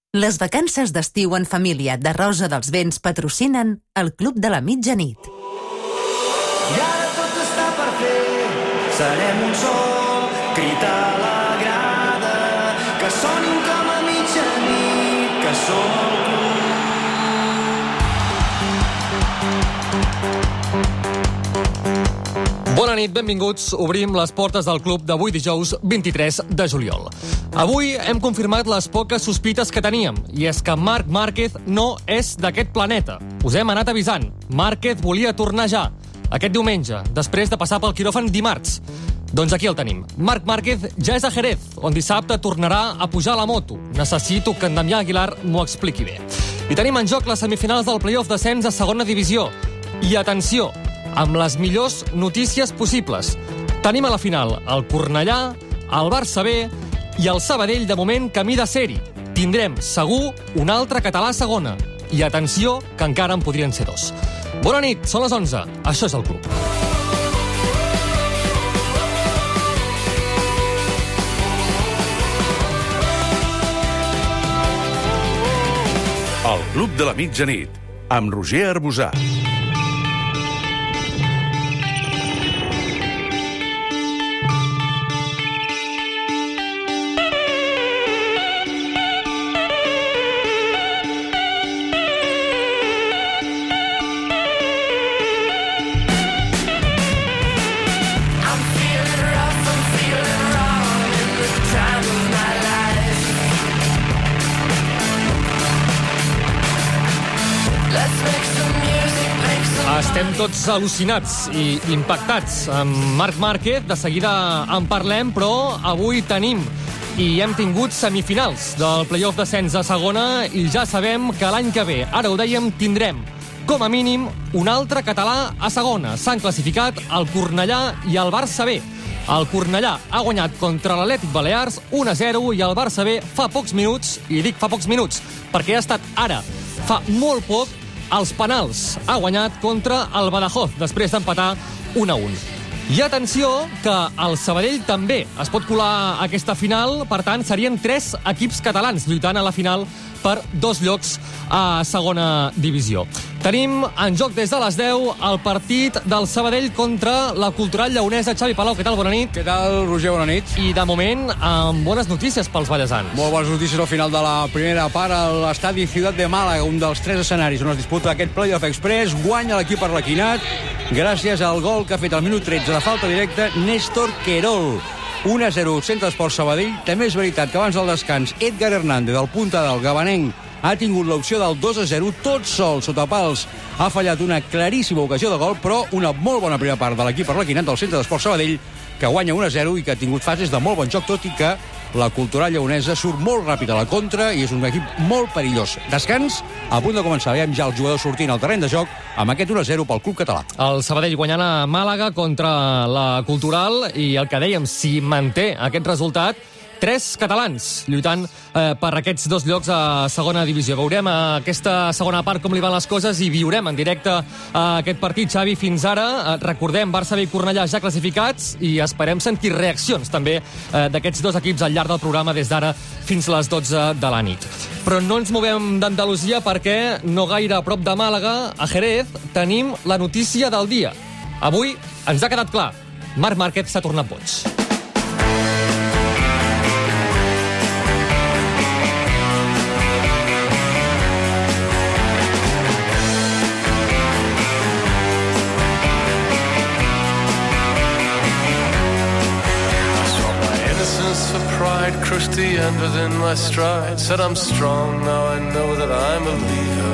Les vacances d'estiu en família de Rosa dels Vents patrocinen el Club de la Mitjanit. I ara tot està per fer, serem un sol, crit a la grada, que sonin com a mitjanit, que som el club. Bona nit, benvinguts. Obrim les portes del club d'avui dijous 23 de juliol. Avui hem confirmat les poques sospites que teníem, i és que Marc Márquez no és d'aquest planeta. Us hem anat avisant. Márquez volia tornar ja, aquest diumenge, després de passar pel quiròfan dimarts. Doncs aquí el tenim. Marc Márquez ja és a Jerez, on dissabte tornarà a pujar a la moto. Necessito que en Damià Aguilar m'ho expliqui bé. I tenim en joc les semifinals del playoff d'ascens a segona divisió. I atenció, amb les millors notícies possibles. Tenim a la final el Cornellà, el Barça B i el Sabadell, de moment, camí de ser-hi. Tindrem, segur, un altre català a segona. I atenció, que encara en podrien ser dos. Bona nit, són les 11. Això és el club. El Club de la Mitjanit, amb Roger Arbusà. Estem tots al·lucinats i impactats amb Marc Márquez. De seguida en parlem, però avui tenim i hem tingut semifinals del playoff d'ascens a segona i ja sabem que l'any que ve, ara ho dèiem, tindrem com a mínim un altre català a segona. S'han classificat el Cornellà i el Barça B. El Cornellà ha guanyat contra l'Atlètic Balears 1-0 i el Barça B fa pocs minuts, i dic fa pocs minuts perquè ha estat ara, fa molt poc, als penals. Ha guanyat contra el Badajoz, després d'empatar 1-1. I atenció, que el Sabadell també es pot colar a aquesta final, per tant, serien 3 equips catalans lluitant a la final per 2 llocs a segona divisió. Tenim en joc des de les 10 el partit del Sabadell contra la Cultural Lleonesa. Xavi Palau, què tal? Bona nit. Què tal, Roger? Bona nit. I de moment, amb bones notícies pels ballesans. Molt bones notícies al final de la primera part a l'estadi Ciutat de Màlaga, un dels 3 escenaris on es disputa aquest Playoff Express. Guanya l'equip arlequinat gràcies al gol que ha fet al minut 13 de falta directa Néstor Querol. 1-0, Centre Esport Sabadell. També és veritat que abans del descans Edgar Hernández, el punta del gabanenc, ha tingut l'opció del 2-0, tot sol, sota pals. Ha fallat una claríssima ocasió de gol, però una molt bona primera part de l'equip arlequinat del Centre d'Esport Sabadell, que guanya 1-0 i que ha tingut fases de molt bon joc, tot i que la Cultural Lleonesa surt molt ràpid a la contra i és un equip molt perillós. Descans, a punt de començar. Veiem ja el jugador sortint al terreny de joc amb aquest 1-0 pel club català. El Sabadell guanyant a Màlaga contra la Cultural i el que dèiem, si manté aquest resultat, 3 catalans lluitant per aquests 2 llocs a segona divisió. Veurem aquesta segona part com li van les coses i viurem en directe aquest partit. Xavi, fins ara, recordem, Barça B i Cornellà ja classificats i esperem sentir reaccions també d'aquests 2 equips al llarg del programa des d'ara fins a les 12 de la nit. Però no ens movem d'Andalusia perquè no gaire a prop de Màlaga, a Jerez, tenim la notícia del dia. Avui ens ha quedat clar, Marc Márquez s'ha tornat boig. Crushed the end within my stride. Said I'm strong, now I know that I'm a leader.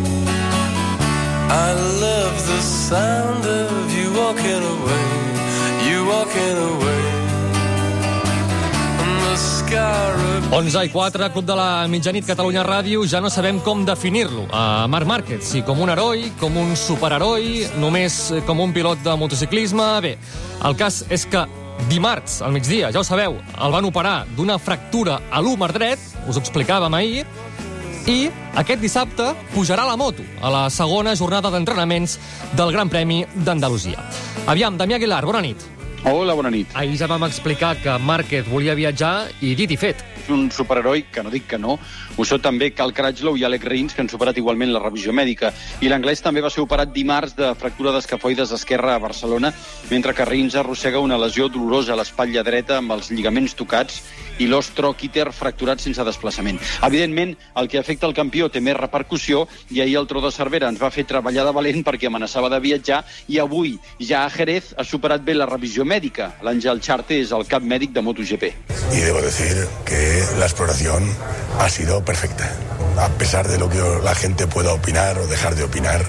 I love the sound of you walking away. You walking away. 11:04, Club de la Mitjanit, Catalunya Ràdio. Ja no sabem com definir-lo. Marc Márquez, si com un heroi, com un superheroi, només com un pilot de motociclisme. Bé, el cas és que dimarts, al migdia, ja ho sabeu, el van operar d'una fractura a l'húmer dret, us ho explicàvem ahir, i aquest dissabte pujarà a la moto a la segona jornada d'entrenaments del Gran Premi d'Andalusia. Aviam, Damià Aguilar, bona nit. Hola, bona nit. Ahir ja vam explicar que Márquez volia viatjar i dit i fet. És un superheroi, que no dic que no. Ho són també Cal Crutchlow i Alex Rins, que han superat igualment la revisió mèdica. I l'anglès també va ser operat dimarts de fractura d'escafoides esquerra a Barcelona, mentre que Rins arrossega una lesió dolorosa a l'espatlla dreta amb els lligaments tocats i l'os troquiter fracturat sense desplaçament. Evidentment, el que afecta el campió té més repercussió i ahir el Tro de Cervera ens va fer treballar de valent perquè amenaçava de viatjar i avui ja a Jerez ha superat bé la revisió mèdica. L'Àngel Charte és el cap mèdic de MotoGP. Y debo decir que la exploración ha sido perfecta. A pesar de lo que la gente pueda opinar o dejar de opinar,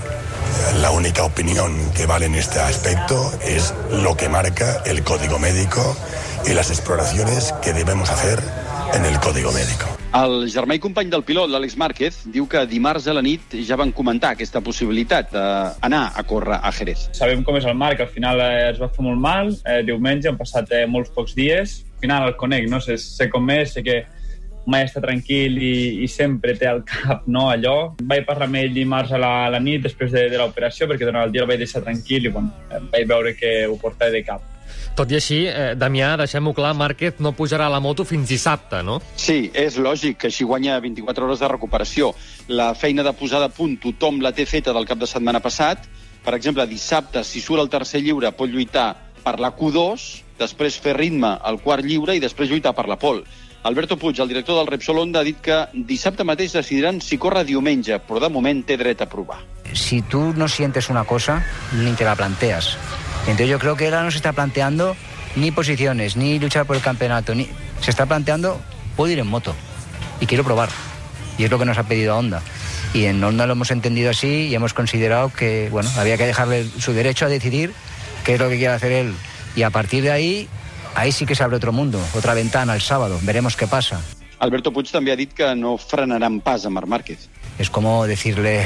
la única opinión que vale en este aspecto es lo que marca el código médico y las exploraciones que debemos hacer en el código médico. El germà i company del pilot, l'Àlex Márquez, diu que dimarts a la nit ja van comentar aquesta possibilitat d'anar a córrer a Jerez. Sabem com és el Marc, al final es va fer molt mal, diumenge han passat molts pocs dies, al final el conec, no? Sé com és, sé que mai està tranquil i sempre té al cap, no, allò. Vaig parlar amb ell dimarts a la nit després de l'operació, perquè durant el dia el vaig deixar tranquil i vaig veure que ho portava de cap. Tot i així, Damià, deixem-ho clar, Márquez no pujarà a la moto fins dissabte, no? Sí, és lògic que així guanya 24 hores de recuperació. La feina de posar de punt tothom la té feta del cap de setmana passat. Per exemple, dissabte, si surt el tercer lliure, pot lluitar per la Q2, després fer ritme al quart lliure i després lluitar per la pole. Alberto Puig, el director del Repsol Honda, ha dit que dissabte mateix decidiran si corre diumenge, però de moment té dret a provar. Si tú no sientes una cosa, ni te la planteas. Entonces yo creo que él no se está planteando ni posiciones, ni luchar por el campeonato, ni se está planteando, puedo ir en moto y quiero probar. Y es lo que nos ha pedido Honda. Y en Honda lo hemos entendido así y hemos considerado que, bueno, había que dejarle su derecho a decidir qué es lo que quiere hacer él. Y a partir de ahí sí que se abre otro mundo, otra ventana el sábado. Veremos qué pasa. Alberto Puig també ha dit que no frenaran pas a Marc Márquez. Es como decirle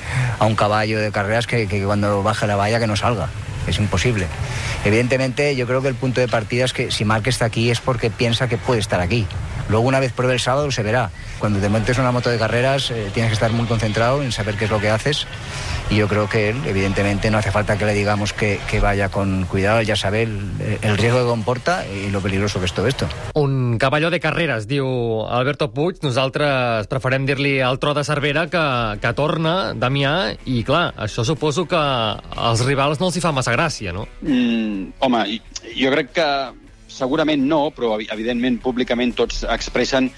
a un caballo de carreras que cuando baje la valla que no salga. Es imposible. Evidentemente, yo creo que el punto de partida es que si Márquez está aquí es porque piensa que puede estar aquí. Luego, una vez pruebe el sábado, se verá. Cuando te montes una moto de carreras, tienes que estar muy concentrado en saber qué es lo que haces. Y yo creo que él, evidentemente, no hace falta que le digamos que vaya con cuidado. Él ya sabe el riesgo que comporta y lo peligroso que es todo esto. Un cavalló de carreras, diu Alberto Puig. Nosaltres preferem dir-li al Tro de Cervera que torna, Damià, i clar, això suposo que als rivals no els hi fa massa gràcia, no? Home, jo crec que segurament no, però evidentment públicament tots expressen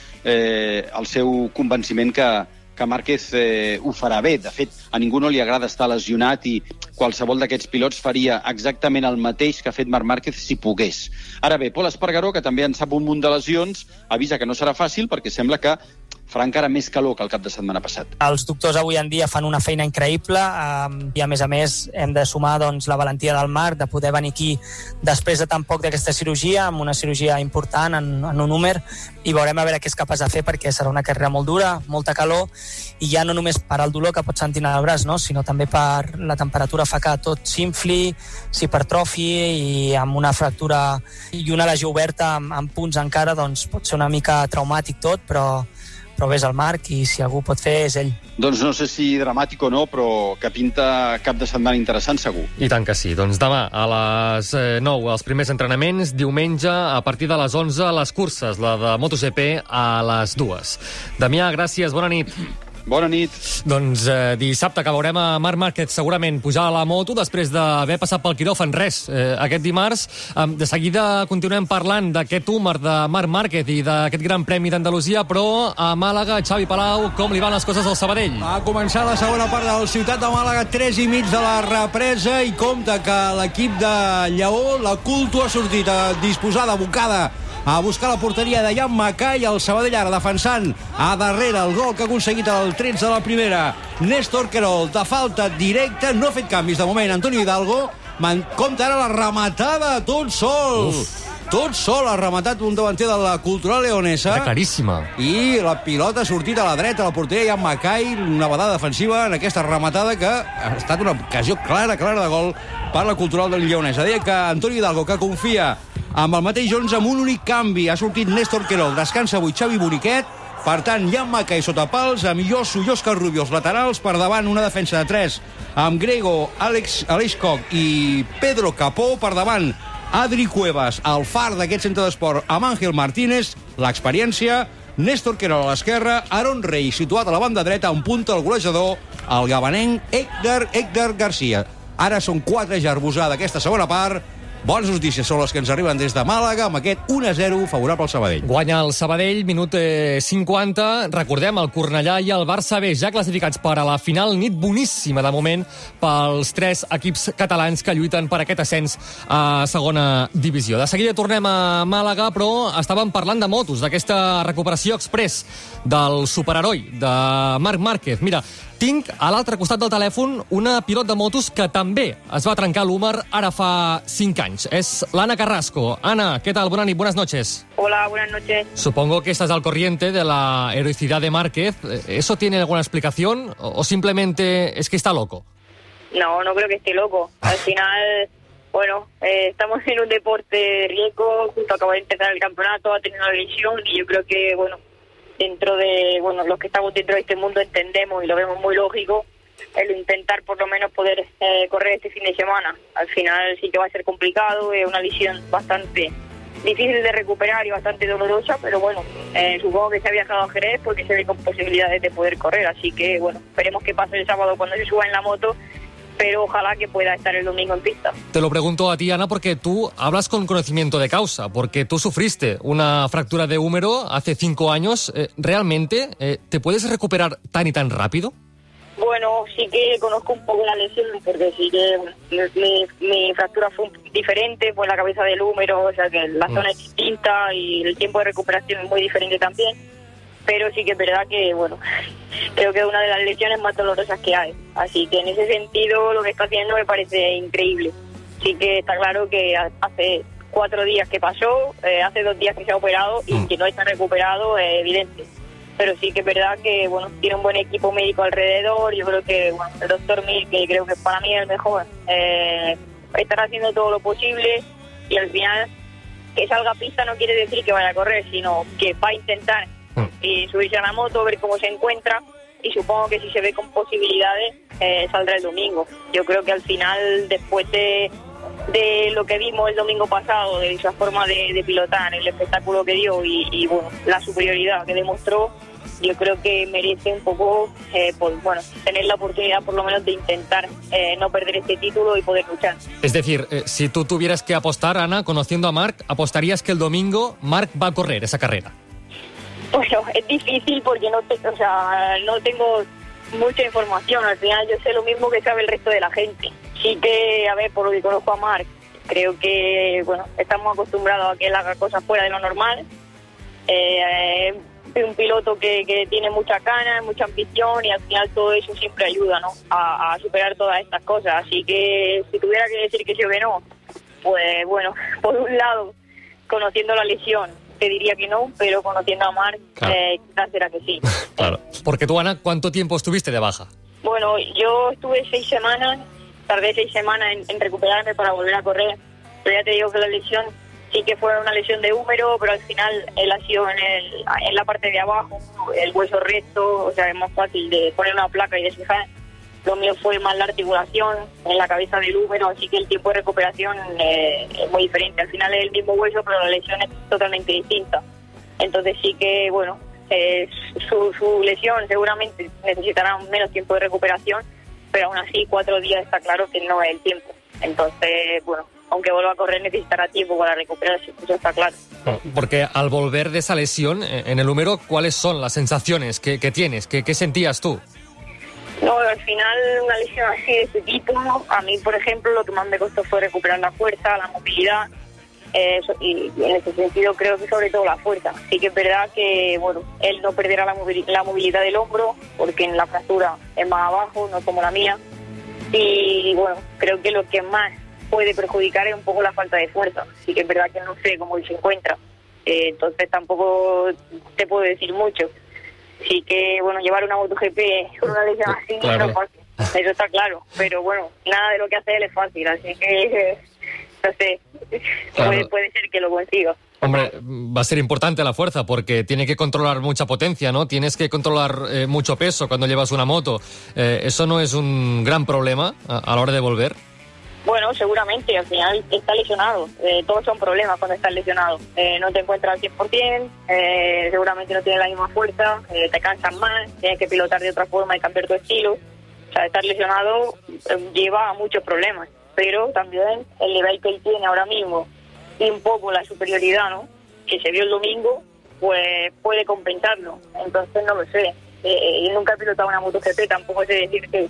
el seu convenciment que Márquez ho farà bé. De fet, a ningú no li agrada estar lesionat i qualsevol d'aquests pilots faria exactament el mateix que ha fet Marc Márquez si pogués. Ara bé, Pol Espargaró, que també en sap un munt de lesions, avisa que no serà fàcil perquè sembla que farà encara més calor que el cap de setmana passat. Els doctors avui en dia fan una feina increïble i a més hem de sumar la valentia del Marc de poder venir aquí després de tan poc d'aquesta cirurgia, amb una cirurgia important en un número, i veurem a veure què és capaç de fer perquè serà una carrera molt dura, molta calor, i ja no només per al dolor que pot sentir en el braç, no? Sinó també per la temperatura fa que tot s'infli, s'hipertrofi, i amb una fractura i una lesió oberta amb punts encara, doncs pot ser una mica traumàtic tot, però ves el Marc i si algú pot fer és ell. Doncs no sé si dramàtic o no, però que pinta cap de setmana interessant segur. I tant que sí. Doncs demà a les 9 els primers entrenaments, diumenge a partir de les 11 les curses, la de MotoGP a les 2. Damià, gràcies, bona nit. Bona nit. Doncs dissabte que veurem a Marc Márquez segurament pujar a la moto després d'haver passat pel quiròfan. Aquest dimarts. De seguida continuem parlant d'aquest húmer de Marc Márquez i d'aquest Gran Premi d'Andalusia, però a Màlaga, Xavi Palau, com li van les coses al Sabadell? Ha començat la segona part de la ciutat de Màlaga, 3:30 de la represa, i compta que l'equip de Lleó, la Culto, ha sortit a disposar de bocada a buscar la porteria de Jan Mackay, el Sabadell ara defensant a darrere el gol que ha aconseguit el 13 de la primera. Néstor Querol, de falta directa, no ha fet canvis de moment. Antonio Hidalgo, compta ara la rematada tot sol. Tot sol ha rematat un davanter de la Cultural Leonesa. Era claríssima. I la pilota ha sortit a la dreta, a la porteria, Jan Mackay, una badada defensiva en aquesta rematada que ha estat una ocasió clara de gol per la Cultural del Leonesa. Deia que Antonio Hidalgo, que confia amb el mateix 11, amb un únic canvi. Ha sortit Néstor Querol, descansa avui Xavi Boniquet. Per tant, Jan Mackay sota pals, amb Yosu i Òscar Rubio, els laterals, per davant una defensa de 3, amb Grego, Aleix Koch i Pedro Capó, per davant Adri Cuevas, al far d'aquest centre d'esport, amb Àngel Martínez, l'experiència, Néstor Querol a l'esquerra, Aaron Rey situat a la banda dreta, en punta el golejador, el gabanenc Héctor Garcia. Ara són 4 ja a arbusar d'aquesta segona part. Bones notícies són les que ens arriben des de Màlaga amb aquest 1-0 favorable al Sabadell. Guanya el Sabadell, minut 50. Recordem, el Cornellà i el Barça B ja classificats per a la final. Nit boníssima, de moment, pels 3 equips catalans que lluiten per aquest ascens a segona divisió. De seguida tornem a Màlaga, però estàvem parlant de motos, d'aquesta recuperació express del superheroi, de Marc Márquez. Mira, tinc a l'altre costat del telèfon una pilot de motos que també es va trencar l'húmer ara fa 5 anys. Es l'Ana Carrasco. Ana, ¿qué tal? Buenas noches. Hola, buenas noches. Supongo que estás al corriente de la heroicidad de Márquez. ¿Eso tiene alguna explicación o simplemente es que está loco? No, no creo que esté loco. Al final, bueno, estamos en un deporte de riesgo, justo acaba de empezar el campeonato, ha tenido una lesión y yo creo que, bueno, dentro de, bueno, los que estamos dentro de este mundo entendemos y lo vemos muy lógico el intentar por lo menos poder correr este fin de semana. Al final sí que va a ser complicado, es una lesión bastante difícil de recuperar y bastante dolorosa, pero bueno, supongo que se ha viajado a Jerez porque se ve con posibilidades de poder correr, así que bueno, esperemos que pase el sábado cuando se suba en la moto, pero ojalá que pueda estar el domingo en pista. Te lo pregunto a ti, Ana, porque tú hablas con conocimiento de causa, porque tú sufriste una fractura de húmero hace 5 años. ¿Realmente te puedes recuperar tan y tan rápido? Bueno, sí que conozco un poco la lesión, porque sí que bueno, mi fractura fue diferente, pues la cabeza del húmero, o sea que la zona es distinta y el tiempo de recuperación es muy diferente también. Pero sí que es verdad que, bueno, creo que es una de las lesiones más dolorosas que hay. Así que en ese sentido lo que está haciendo me parece increíble. Sí que está claro que hace 4 días que pasó, hace 2 días que se ha operado y que no está recuperado es evidente. Pero sí que es verdad que, bueno, tiene un buen equipo médico alrededor. Yo creo que, bueno, el doctor Mir, que creo que para mí es el mejor, estará haciendo todo lo posible y al final que salga a pista no quiere decir que vaya a correr, sino que va a intentar y subirse a la moto, ver cómo se encuentra y supongo que si se ve con posibilidades saldrá el domingo. Yo creo que al final, después de lo que vimos el domingo pasado, de esa forma de pilotar, el espectáculo que dio y bueno, la superioridad que demostró, yo creo que merece un poco pues, bueno, tener la oportunidad por lo menos de intentar no perder este título y poder luchar. Es decir, si tú tuvieras que apostar, Ana, conociendo a Marc, ¿apostarías que el domingo Marc va a correr esa carrera? Bueno, es difícil porque no tengo mucha información. Al final yo sé lo mismo que sabe el resto de la gente. Sí que, a ver, por lo que conozco a Marc, creo que, bueno, estamos acostumbrados a que él haga cosas fuera de lo normal. Es un piloto que tiene mucha ganas, mucha ambición y al final todo eso siempre ayuda, ¿no?, a superar todas estas cosas. Así que si tuviera que decir que sí o que no, pues bueno, por un lado, conociendo la lesión, te diría que no, pero conociendo a Marc, claro, quizás será que sí. Claro. Porque tú, Ana, ¿cuánto tiempo estuviste de baja? Bueno, yo estuve 6 semanas, tardé 6 semanas en recuperarme para volver a correr, pero ya te digo que la lesión sí que fue una lesión de húmero, pero al final él ha sido en la parte de abajo, el hueso recto, o sea, es más fácil de poner una placa y desfijar. Lo mío fue más la articulación en la cabeza del húmero, así que el tiempo de recuperación es muy diferente. Al final es el mismo hueso, pero la lesión es totalmente distinta. Entonces sí que, bueno, su lesión seguramente necesitará menos tiempo de recuperación, pero aún así 4 días está claro que no es el tiempo. Entonces, bueno, aunque vuelva a correr necesitará tiempo para recuperarse, eso está claro. Porque al volver de esa lesión en el húmero, ¿cuáles son las sensaciones que tienes? ¿Qué sentías tú? No, al final una lesión así de este tipo, a mí, por ejemplo, lo que más me costó fue recuperar la fuerza, la movilidad, y en ese sentido creo que sobre todo la fuerza. Sí que es verdad que, bueno, él no perderá la movilidad del hombro, porque en la fractura es más abajo, no como la mía, y bueno, creo que lo que más puede perjudicar es un poco la falta de fuerza. Sí que es verdad que no sé cómo él se encuentra, entonces tampoco te puedo decir mucho. Sí que, bueno, llevar una MotoGP con una lesión así no es fácil, eso está claro, pero bueno, nada de lo que hace él es fácil, así que, no sé, claro, puede ser que lo consiga. Hombre, va a ser importante la fuerza porque tiene que controlar mucha potencia, ¿no? Tienes que controlar mucho peso cuando llevas una moto. ¿Eso no es un gran problema a la hora de volver? Bueno, Bueno, seguramente, al final está lesionado. Todos son problemas cuando estás lesionado. No te encuentras al 100%, seguramente no tienes la misma fuerza, te cansas más, tienes que pilotar de otra forma y cambiar tu estilo. O sea, estar lesionado lleva a muchos problemas. Pero también el nivel que él tiene ahora mismo y un poco la superioridad, ¿no?, que se vio el domingo, pues puede compensarlo. Entonces no lo sé. Yo nunca he pilotado una MotoGP, tampoco sé decir que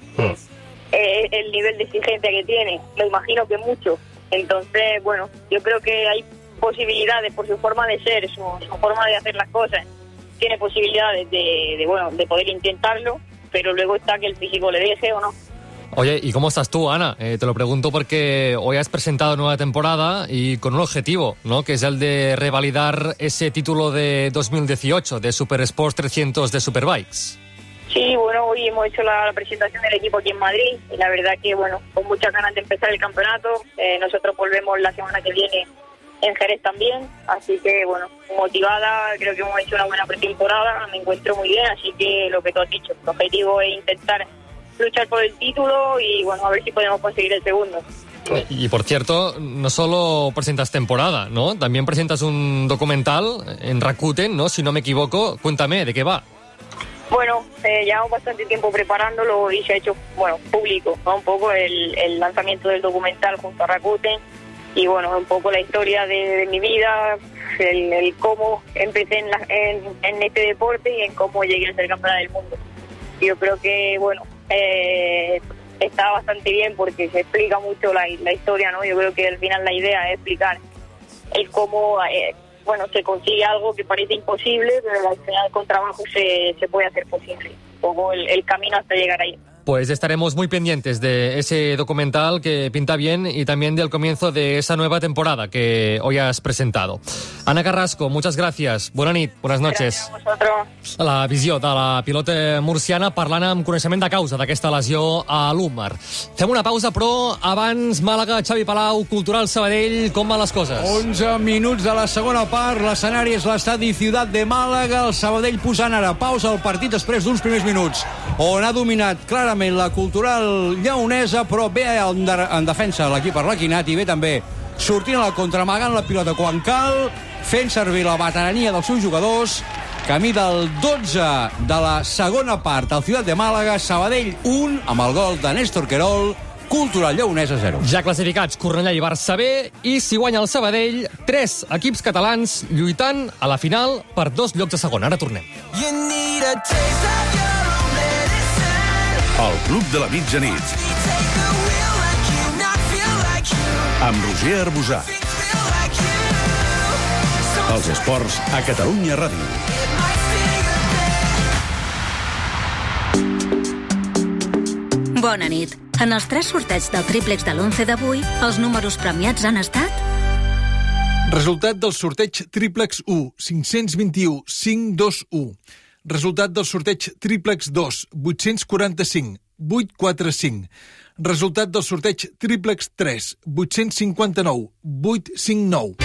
el nivel de exigencia que tiene, me imagino que mucho. Entonces, bueno, yo creo que hay posibilidades por su forma de ser, su forma de hacer las cosas. Tiene posibilidades de poder intentarlo, pero luego está que el físico le deje o no. Oye, ¿y cómo estás tú, Ana? Te lo pregunto porque hoy has presentado nueva temporada y con un objetivo, ¿no?, que es el de revalidar ese título de 2018 de Super Sports 300 de Superbikes. Sí, bueno, hoy hemos hecho la presentación del equipo aquí en Madrid y la verdad que, bueno, con muchas ganas de empezar el campeonato. Nosotros volvemos la semana que viene en Jerez también, así que, bueno, motivada, creo que hemos hecho una buena pretemporada, me encuentro muy bien, así que lo que tú has dicho, el objetivo es intentar luchar por el título y, bueno, a ver si podemos conseguir el segundo. Y por cierto, no solo presentas temporada, ¿no? También presentas un documental en Rakuten, ¿no?, si no me equivoco. Cuéntame, ¿de qué va? Bueno, llevamos bastante tiempo preparándolo y se ha hecho, bueno, público, ¿no?, un poco el lanzamiento del documental junto a Rakuten y, bueno, un poco la historia de mi vida, el cómo empecé en este deporte y en cómo llegué a ser campeona del mundo. Yo creo que, bueno, está bastante bien porque se explica mucho la historia, ¿no? Yo creo que al final la idea es explicar el cómo, bueno, se consigue algo que parece imposible, pero al final con trabajo se puede hacer posible. Un poco el camino hasta llegar ahí. Pues estaremos muy pendientes de ese documental que pinta bien y también del comienzo de esa nueva temporada que hoy has presentado. Ana Carrasco, muchas gracias. Bona nit, buenas noches. Gràcies a vosaltres. La visió de la pilota murciana parlant amb coneixement de causa d'aquesta lesió a l'húmer. Fem una pausa, però abans Màlaga, Xavi Palau, Cultural Sabadell, com van les coses? 11 minuts de la segona part, l'escenari és l'estadi Ciutat de Màlaga, el Sabadell posant ara pausa al partit després d'uns primers minuts, on ha dominat clarament la Cultural lleonesa, però bé en defensa l'equip arlequinat i bé també sortint a la contra, amagant la pilota quan cal, fent servir la veterania dels seus jugadors. Camí del 12 de la segona part al Ciutat de Màlaga, Sabadell 1 amb el gol de Néstor Querol, Cultural lleonesa 0. Ja classificats Cornellà i Barça B, i si guanya el Sabadell, 3 equips catalans lluitant a la final per 2 llocs de segona. Ara tornem. El Club de la Mitjanit. Amb Roger Arbusà. Els esports a Catalunya Ràdio. Bona nit. En els 3 sorteigs del triplex de l'11 d'avui, els números premiats han estat... Resultat del sorteig triplex 1, 521, 521. Resultat del sorteig triplex 2, 845, 845. Resultat del sorteig triplex 3, 859, 859.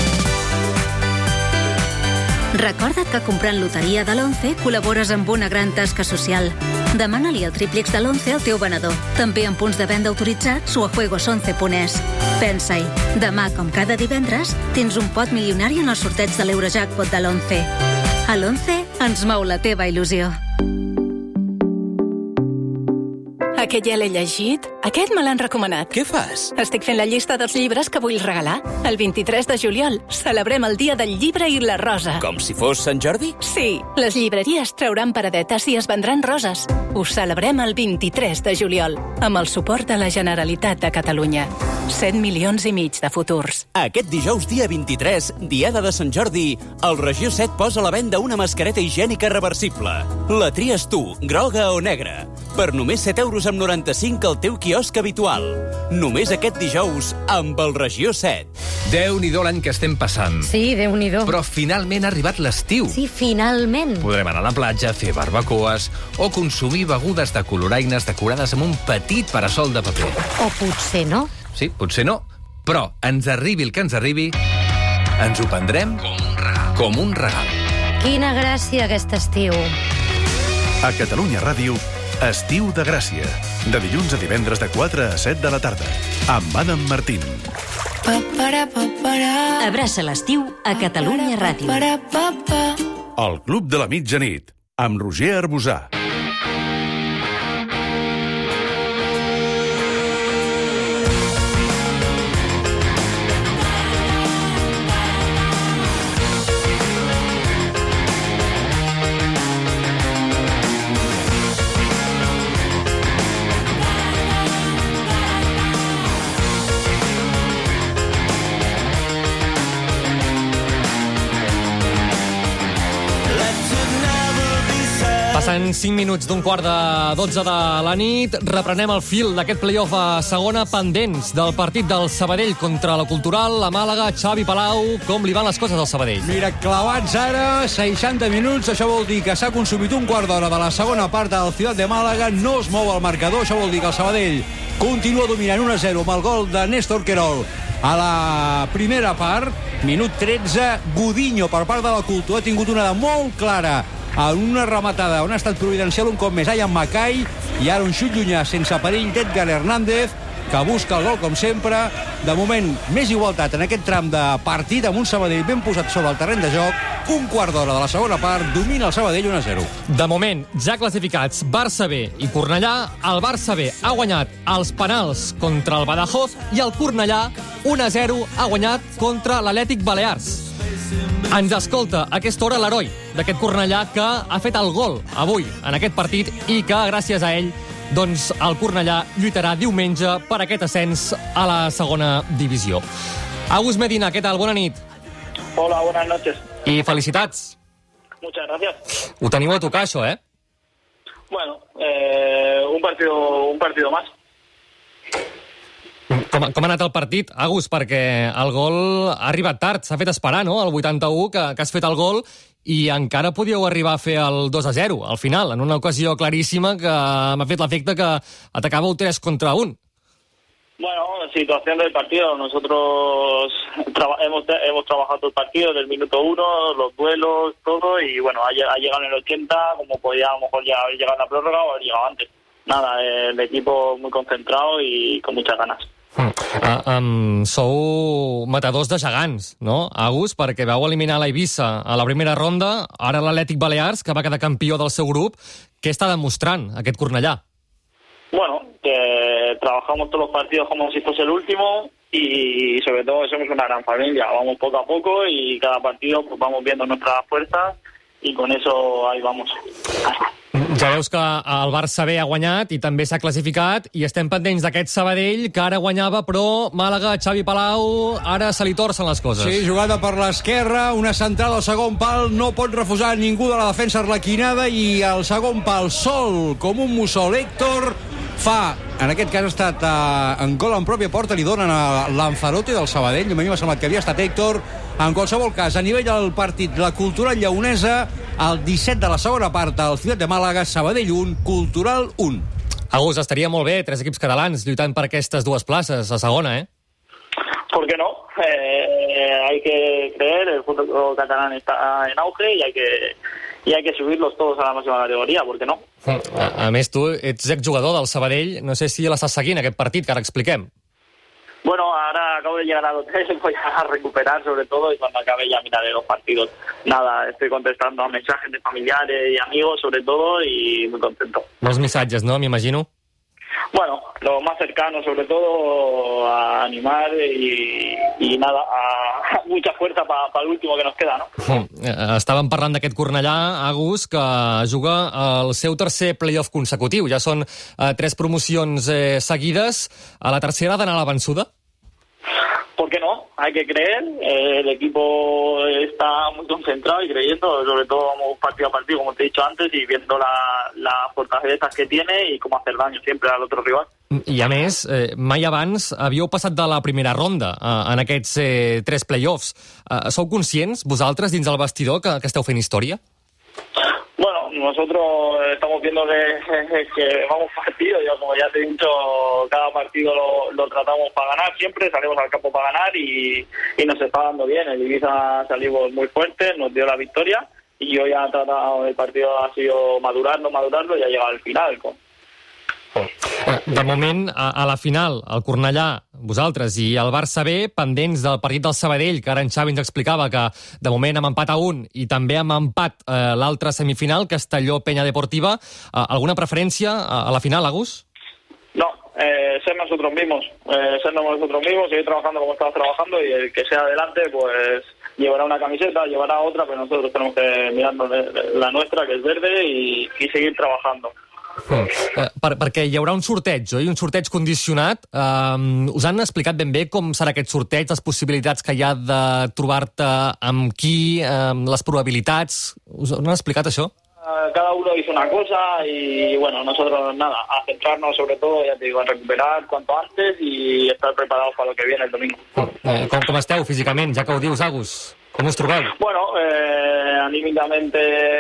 Recorda't que comprant loteria de l'11 col·labores amb una gran tasca social. Demana-li el tríplex de l'11 al teu venedor. També en punts de venda autoritzats o a juegos11.es. Pensa-hi, demà, com cada divendres, tens un pot milionari en el sorteig de l'Eurojackpot de l'11. A l'11 ens mou la teva il·lusió. Aquest ja l'he llegit. Aquest me l'han recomanat. Què fas? Estic fent la llista dels llibres que vull regalar. El 23 de juliol celebrem el Dia del Llibre i la Rosa. Com si fos Sant Jordi? Sí, les llibreries trauran paradetes i es vendran roses. Ho celebrem el 23 de juliol, amb el suport de la Generalitat de Catalunya. 7 milions i mig de futurs. Aquest dijous, dia 23, Diada de Sant Jordi, el Regió 7 posa a la venda una mascareta higiènica reversible. La tries tu, groga o negra. Per només 7,95 € al teu quiosc habitual. Només aquest dijous, amb el Regió 7. Déu-n'hi-do l'any que estem passant. Sí, Déu-n'hi-do. Però finalment ha arribat l'estiu. Sí, finalment. Podrem anar a la platja, fer barbacoes o consumir begudes de coloraines decorades amb un petit parasol de paper. O potser no. Sí, potser no. Però ens arribi el que ens arribi, ens ho prendrem com un regal. Quina gràcia aquest estiu. A Catalunya Ràdio, Estiu de Gràcia. De dilluns a divendres de 4 a 7 de la tarda. Amb Adam Martín. Abraça l'estiu a Catalunya Ràdio. El Club de la Mitjanit. Amb Roger Arbusà. Passen 5 minuts d'un quart de 12 de la nit. Reprenem el fil d'aquest playoff a segona, pendents del partit del Sabadell contra la Cultural, la Màlaga. Xavi Palau, com li van les coses al Sabadell? Mira, clavats ara, 60 minuts, això vol dir que s'ha consumit un quart d'hora de la segona part del Ciutat de Màlaga, no es mou el marcador, això vol dir que el Sabadell continua dominant 1-0 amb el gol de Néstor Querol. A la primera part, minut 13, Gudiño per part de la Cultura ha tingut una de molt clara en una rematada on ha estat providencial un cop més Ian Mackay, i ara un xut llunyà sense perill d'Edgar Hernández, que busca el gol com sempre. De moment, més igualtat en aquest tram de partit, amb un Sabadell ben posat sobre el terreny de joc. Un quart d'hora de la segona part, domina el Sabadell 1-0. De moment, ja classificats Barça B i Cornellà, el Barça B ha guanyat els penals contra el Badajoz i el Cornellà 1-0 ha guanyat contra l'Atlètic Balears. Ens escolta a aquesta hora l'heroi d'aquest Cornellà, que ha fet el gol avui en aquest partit i que, gràcies a ell, doncs el Cornellà lluitarà diumenge per aquest ascens a la segona divisió. Agus Medina, ¿qué tal? Bona nit. Hola, buenas noches. I felicitats. Muchas gracias. Ho teniu a tocar, això, eh? Bueno, un partido más. Com ha anat el partit, Agus? Perquè el gol ha arribat tard, s'ha fet esperar, no?, al 81, que has fet el gol, i encara podíeu arribar a fer el 2-0 al final, en una ocasió claríssima que m'ha fet l'efecte que atacàveu 3 contra 1. Bueno, situación del partido. Nosotros hemos trabajado todo el partido desde el minuto 1, los duelos, todo, y bueno, ha llegado en el 80, como podía a lo mejor ya haber llegado en la prórroga o haber llegado antes. Nada, el equipo muy concentrado y con muchas ganas. Sou matadors de gegants, no, Agus? Perquè vau eliminar l'Eivissa a la primera ronda, ara l'Atlètic Balears, que va quedar campió del seu grup. Què està demostrant aquest Cornellà? Bueno, que trabajamos todos los partidos como si fuese el último y sobre todo somos una gran familia. Vamos poco a poco y cada partido pues vamos viendo nuestras fuerzas y con eso ahí vamos. Ja veus que el Barça B ha guanyat i també s'ha classificat, i estem pendents d'aquest Sabadell, que ara guanyava, però Màlaga, Xavi Palau, ara se li torcen les coses. Sí, jugada per l'esquerra, una central al segon pal, no pot refusar ningú de la defensa arlequinada, i al segon pal, sol com un mussol, Héctor fa, en aquest cas ha estat en gol en pròpia porta, li donen a Lanzarote del Sabadell, a mi m'ha semblat que havia estat Héctor. En qualsevol cas, a nivell del partit, la Cultural Lleonesa, el 17 de la segona part, al Ciutat de Màlaga, Sabadell 1, Cultural 1. Agus, estaria molt bé 3 equips catalans lluitant per aquestes dues places a segona, eh? ¿Por qué no? Hay que creer, el fútbol catalán está en auge y hay que subirlos todos a la máxima categoría, ¿por qué no? A més, tu ets exjugador del Sabadell, no sé si l'estàs seguint, aquest partit, que ara expliquem. Bueno, ahora acabo de llegar al hotel, voy a recuperar sobre todo y cuando acabe ya miraré los partidos. Nada, estoy contestando a mensajes de familiares y amigos sobre todo y muy contento. Molts missatges, no?, m'imagino. Bueno, lo más cercano sobre todo, a animar y nada, a mucha fuerza para el último que nos queda, ¿no? Estàvem parlant d'aquest Cornellà, Agus, que juga el seu tercer playoff consecutiu. Ja són 3 promocions seguides. A la tercera ha d'anar a la vençuda? ¿Por qué no? Hay que creer, el equipo está muy concentrado y creyendo, sobre todo vamos partido a partido, como te he dicho antes, y viendo las fortalezas que tiene y cómo hacer daño siempre al otro rival. I a més, mai abans havíeu passat de la primera ronda en aquests 3 playoffs. Sou conscients, vosaltres, dins el vestidor, que esteu fent història? Bueno, nosotros estamos viendo que vamos partido, yo como ya te he dicho, cada partido lo tratamos para ganar siempre, salimos al campo para ganar y nos está dando bien. El Ibiza salimos muy fuertes, nos dio la victoria y hoy ha tratado el partido, ha sido madurarlo y ha llegado al final De moment, a la final, el Cornellà, vosaltres i el Barça B, pendents del partit del Sabadell, que ara en Xavi ens explicava que de moment amb empat a 1 i també amb empat l'altra semifinal, Castelló-Peña Deportiva. Alguna preferència a la final, Agus? No, ser nosotros mismos, seguir trabajando como estamos trabajando y el que sea adelante, pues llevará una camiseta, llevará otra, pero nosotros tenemos que mirarnos la nuestra, que es verde, y seguir trabajando. Perquè hi haurà un sorteig, oi? Un sorteig condicionat. Us han explicat ben bé com serà aquest sorteig, les possibilitats que hi ha de trobar-te amb qui, les probabilitats? Us han explicat això? Cada uno dice una cosa y bueno, nosotros nada, a centrarnos sobre todo, ya te digo, a recuperar cuanto antes y estar preparados para lo que viene el domingo. Com esteu físicament, ja que ho dius, Agus? Com us trobeu? Bueno, anímicamente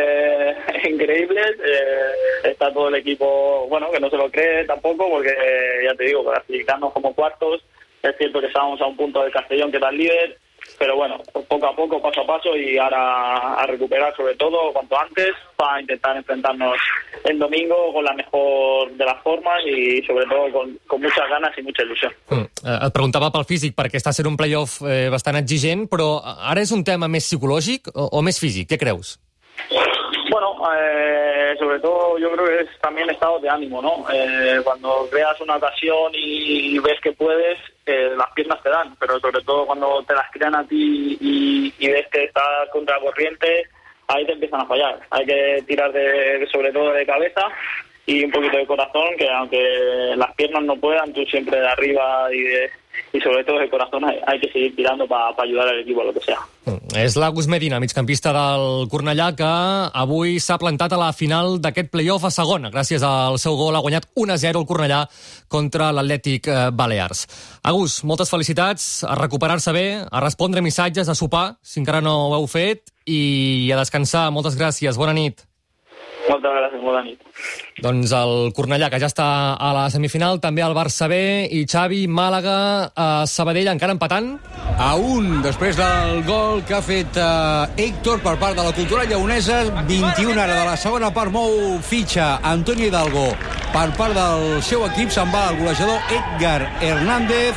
increíbles. Está todo el equipo, bueno, que no se lo cree tampoco, porque ya te digo, clasificarnos como cuartos, es cierto que estábamos a un punto del Castellón, que era el líder, pero bueno, poco a poco, paso a paso, y ahora a recuperar sobre todo cuanto antes para intentar enfrentarnos el domingo con la mejor de las formas y sobre todo con muchas ganas y mucha ilusión. Et preguntava pel físic, perquè està sent un playoff bastant exigent, però ara és un tema més psicològic o més físic? Què creus? Bueno, sobre todo yo creo que es también estado de ánimo, ¿no? Cuando creas una ocasión y ves que puedes, las piernas te dan, pero sobre todo cuando te las crean a ti y ves que estás contra corriente, ahí te empiezan a fallar. Hay que tirar sobre todo de cabeza y un poquito de corazón, que aunque las piernas no puedan, tú siempre de arriba y sobre todo de corazón hay que seguir tirando para ayudar al equipo a lo que sea. És l'Agus Medina, migcampista del Cornellà, que avui s'ha plantat a la final d'aquest playoff a segona. Gràcies al seu gol ha guanyat 1-0 el Cornellà contra l'Atlètic Balears. Agus, moltes felicitats, a recuperar-se bé, a respondre missatges, a sopar, si encara no ho heu fet, i a descansar. Moltes gràcies, bona nit. Moltes gràcies, bona nit. Doncs el Cornellà, que ja està a la semifinal, també el Barça B, i Xavi, Màlaga, Sabadell, encara empatant? A 1, després del gol que ha fet Héctor per part de la Cultural Lleonesa. 21 ara de la segona part, mou fitxa Antonio Hidalgo per part del seu equip. Se'n va el golejador Edgar Hernández.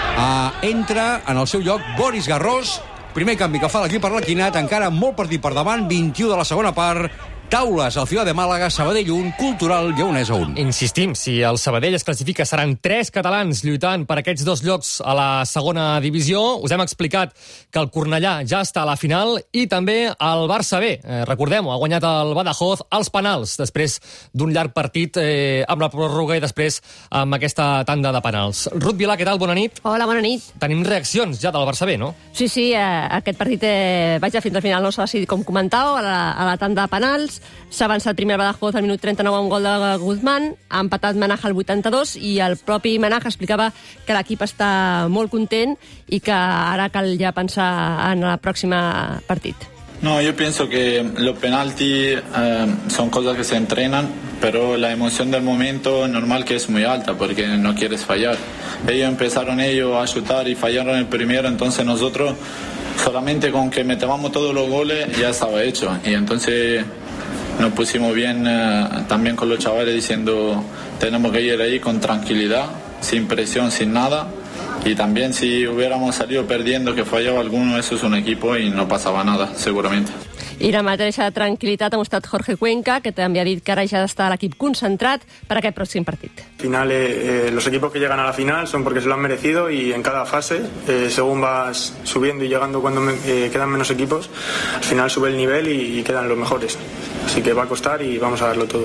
Entra en el seu lloc Boris Garrós. Primer canvi que fa l'equip per l'Equinat, encara molt partit per davant, 21 de la segona part. Taules al Ciutat de Màlaga, Sabadell 1, Cultural Lleonesa 1. Insistim, si el Sabadell es classifica, seran 3 catalans lluitant per aquests 2 llocs a la segona divisió. Us hem explicat que el Cornellà ja està a la final i també el Barça B. Recordem-ho, ha guanyat el Badajoz als penals, després d'un llarg partit amb la pròrroga i després amb aquesta tanda de penals. Ruth Vilà, què tal? Bona nit. Hola, bona nit. Tenim reaccions ja del Barça B, no? Sí, aquest partit vaja fins al final no s'ha decidit, com comentàveu, a la tanda de penals. S'ha avançat primer el Badajoz al minut 39 amb un gol de Guzmán, ha empatat Manaja al 82 i el propi Manaja explicava que l'equip està molt content i que ara cal ja pensar en el pròxim partit. No, yo pienso que los penaltis son cosas que se entrenan, pero la emoción del momento es normal que es muy alta porque no quieres fallar. Ellos empezaron a chutar y fallaron el primero, entonces nosotros solamente con que metamos todos los goles ya estaba hecho. Y entonces nos pusimos bien también con los chavales diciendo tenemos que ir ahí con tranquilidad, sin presión, sin nada. Y también si hubiéramos salido perdiendo, que fallaba alguno, eso es un equipo y no pasaba nada, seguramente. I la mateixa tranquil·litat ha mostrat Jorge Cuenca, que també ha dit que ara ja està l'equip concentrat per a aquest pròxim partit. Al final, los equipos que llegan a la final son porque se lo han merecido y en cada fase, según vas subiendo y llegando cuando quedan menos equipos, al final sube el nivel y quedan los mejores. Así que va a costar y vamos a darlo todo.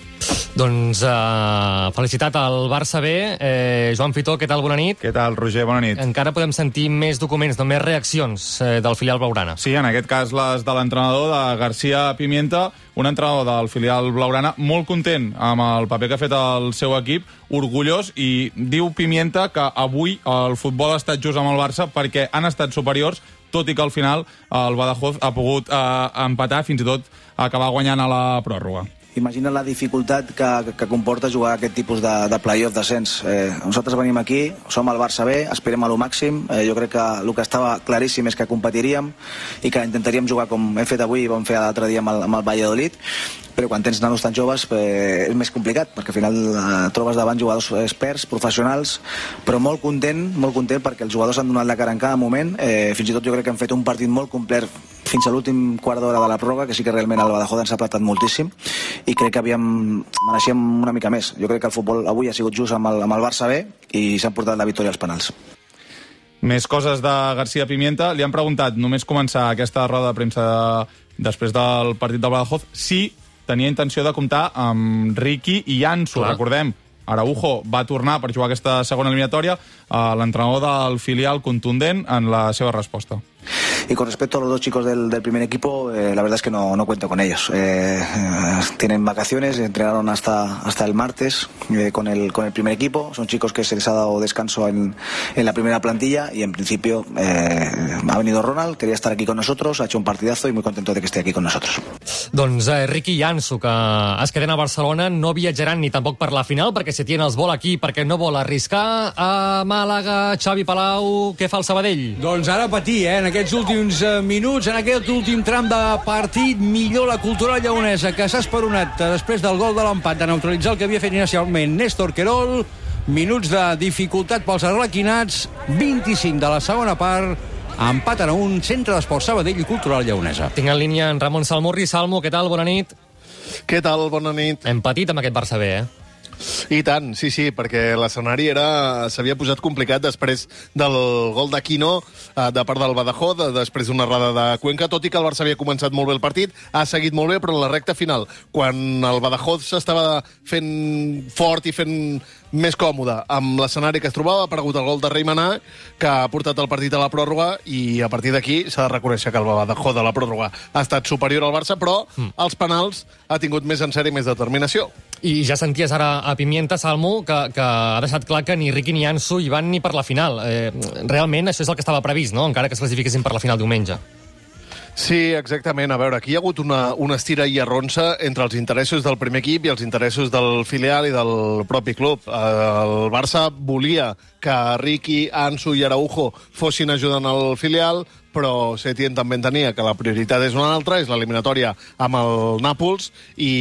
Doncs felicitat al Barça B. Joan Fitó, què tal? Bona nit. Què tal, Roger? Bona nit. Encara podem sentir més documents, més reaccions del filial blaugrana. Sí, en aquest cas les de l'entrenador de García Pimienta, un entrenador del filial blaugrana molt content amb el paper que ha fet el seu equip, orgullós, i diu Pimienta que avui el futbol ha estat just amb el Barça perquè han estat superiors, tot i que al final el Badajoz ha pogut empatar, fins i tot acabar guanyant a la pròrroga. imagina la dificultat que comporta jugar aquest tipus de play-off d'ascens. Nosaltres venim aquí, som el Barça B, aspirem a lo màxim. Jo crec que el que estava claríssim és que competiríem i que intentaríem jugar com hem fet avui i vam fer l'altre dia amb el Valladolid, però quan tens nanos tan joves és més complicat, perquè al final trobes davant jugadors experts, professionals, però molt content perquè els jugadors han donat la cara en cada moment. Fins i tot jo crec que han fet un partit molt complet fins a l'últim quart d'hora de la pròrroga, que sí que realment el Badajoz ens ha aplatat moltíssim i crec que mereixíem una mica més. Jo crec que el futbol avui ha sigut just amb el Barça B i s'han portat la victòria als penals. Més coses de García Pimienta. Li han preguntat, només començar aquesta roda de premsa després del partit del Badajoz, si tenia intenció de comptar amb Riqui i Ansu. Recordem, Araujo va tornar per jugar aquesta segona eliminatòria, l'entrenador del filial contundent en la seva resposta. Y con respecto a los dos chicos del primer equipo, la verdad es que no cuento con ellos. Tienen vacaciones, entrenaron hasta el martes con el primer equipo. Son chicos que se les ha dado descanso en la primera plantilla y en principio ha venido Ronald, quería estar aquí con nosotros, ha hecho un partidazo y muy contento de que esté aquí con nosotros. Doncs Riqui i Ansu, que es queden a Barcelona, no viatjaran ni tampoc per la final, perquè Setién els vol aquí, perquè no vol arriscar. A Màlaga, Xavi Palau, què fa el Sabadell? Doncs ara patir, en aquests últims minuts, en aquest últim tram de partit, millor la Cultural Lleonesa, que s'ha esperonat després del gol de l'empat de neutralitzar el que havia fet inicialment Néstor Querol. Minuts de dificultat pels arlequinats, 25 de la segona part, empaten a un. Centre d'Esport Sabadell i Cultural Lleonesa. Tinc en línia en Ramon Salmurri. Salmo, què tal? Bona nit. Què tal? Bona nit. Hem patit amb aquest Barça B, I tant, sí, perquè l'escenari s'havia posat complicat després del gol d'Aquino de part del Badajoz, després d'una errada de Cuenca, tot i que el Barça havia començat molt bé el partit, ha seguit molt bé, però en la recta final, quan el Badajoz s'estava fent fort i fent més còmode amb l'escenari que es trobava, ha aparegut el gol de Reimanà, que ha portat el partit a la pròrroga, i a partir d'aquí s'ha de reconèixer que el Badajoz de la pròrroga ha estat superior al Barça, però als penals ha tingut més encert i més determinació. I ja senties ara a Pimienta, Salmo, que ha deixat clar que ni Riqui ni Ansu hi van ni per la final. Realment això és el que estava previst, no?, encara que es classifiquessin per la final diumenge. Sí, exactament. A veure, aquí hi ha hagut una estira i arronsa entre els interessos del primer equip i els interessos del filial i del propi club. El Barça volia que Riqui, Ansu i Araujo fossin ajudant al filial, però Setién també entenia que la prioritat és una altra, és l'eliminatòria amb el Nàpols,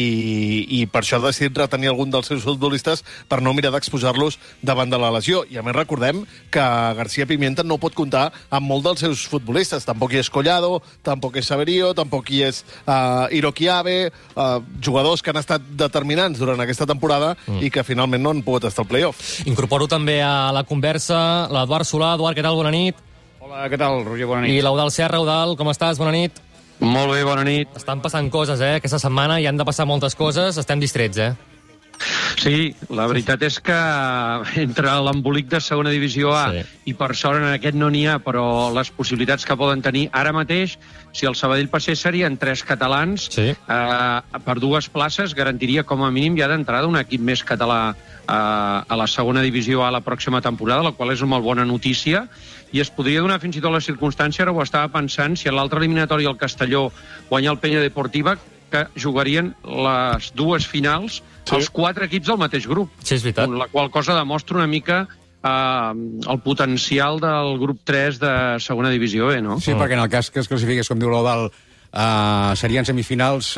i per això ha decidit retenir algun dels seus futbolistes per no mirar d'exposar-los davant de la lesió. I a més recordem que García Pimienta no pot comptar amb molt dels seus futbolistes. Tampoc hi és Collado, tampoc és Saverio, tampoc hi és Iroquiabe, jugadors que han estat determinants durant aquesta temporada i que finalment no han pogut estar al play-off. Incorporo també a la conversa l'Eduard Solà. Eduard, què tal? Bona nit. Hola, què tal, Roger? Bona nit. I l'Eudald Serra. Eudald, com estàs? Bona nit. Molt bé, bona nit. Estan passant coses, aquesta setmana, i han de passar moltes coses. Estem distrets, Sí, la veritat és que entre l'embolic de segona divisió A i per sort en aquest no n'hi ha, però les possibilitats que poden tenir ara mateix, si el Sabadell passés serien 3 catalans, per 2 places garantiria com a mínim ja d'entrada un equip més català a la segona divisió A la pròxima temporada, la qual és una molt bona notícia, i es podria donar fins i tot la circumstància, ara ho estava pensant, si a l'altre eliminatori el Castelló guanya el Penya Deportiva, que jugarien les 2 finals els 4 equips del mateix grup. Sí, és veritat. La qual cosa demostra una mica el potencial del grup 3 de segona divisió B, no? Sí, perquè en el cas que es classifiqués, com diu l'Eudald, serien semifinals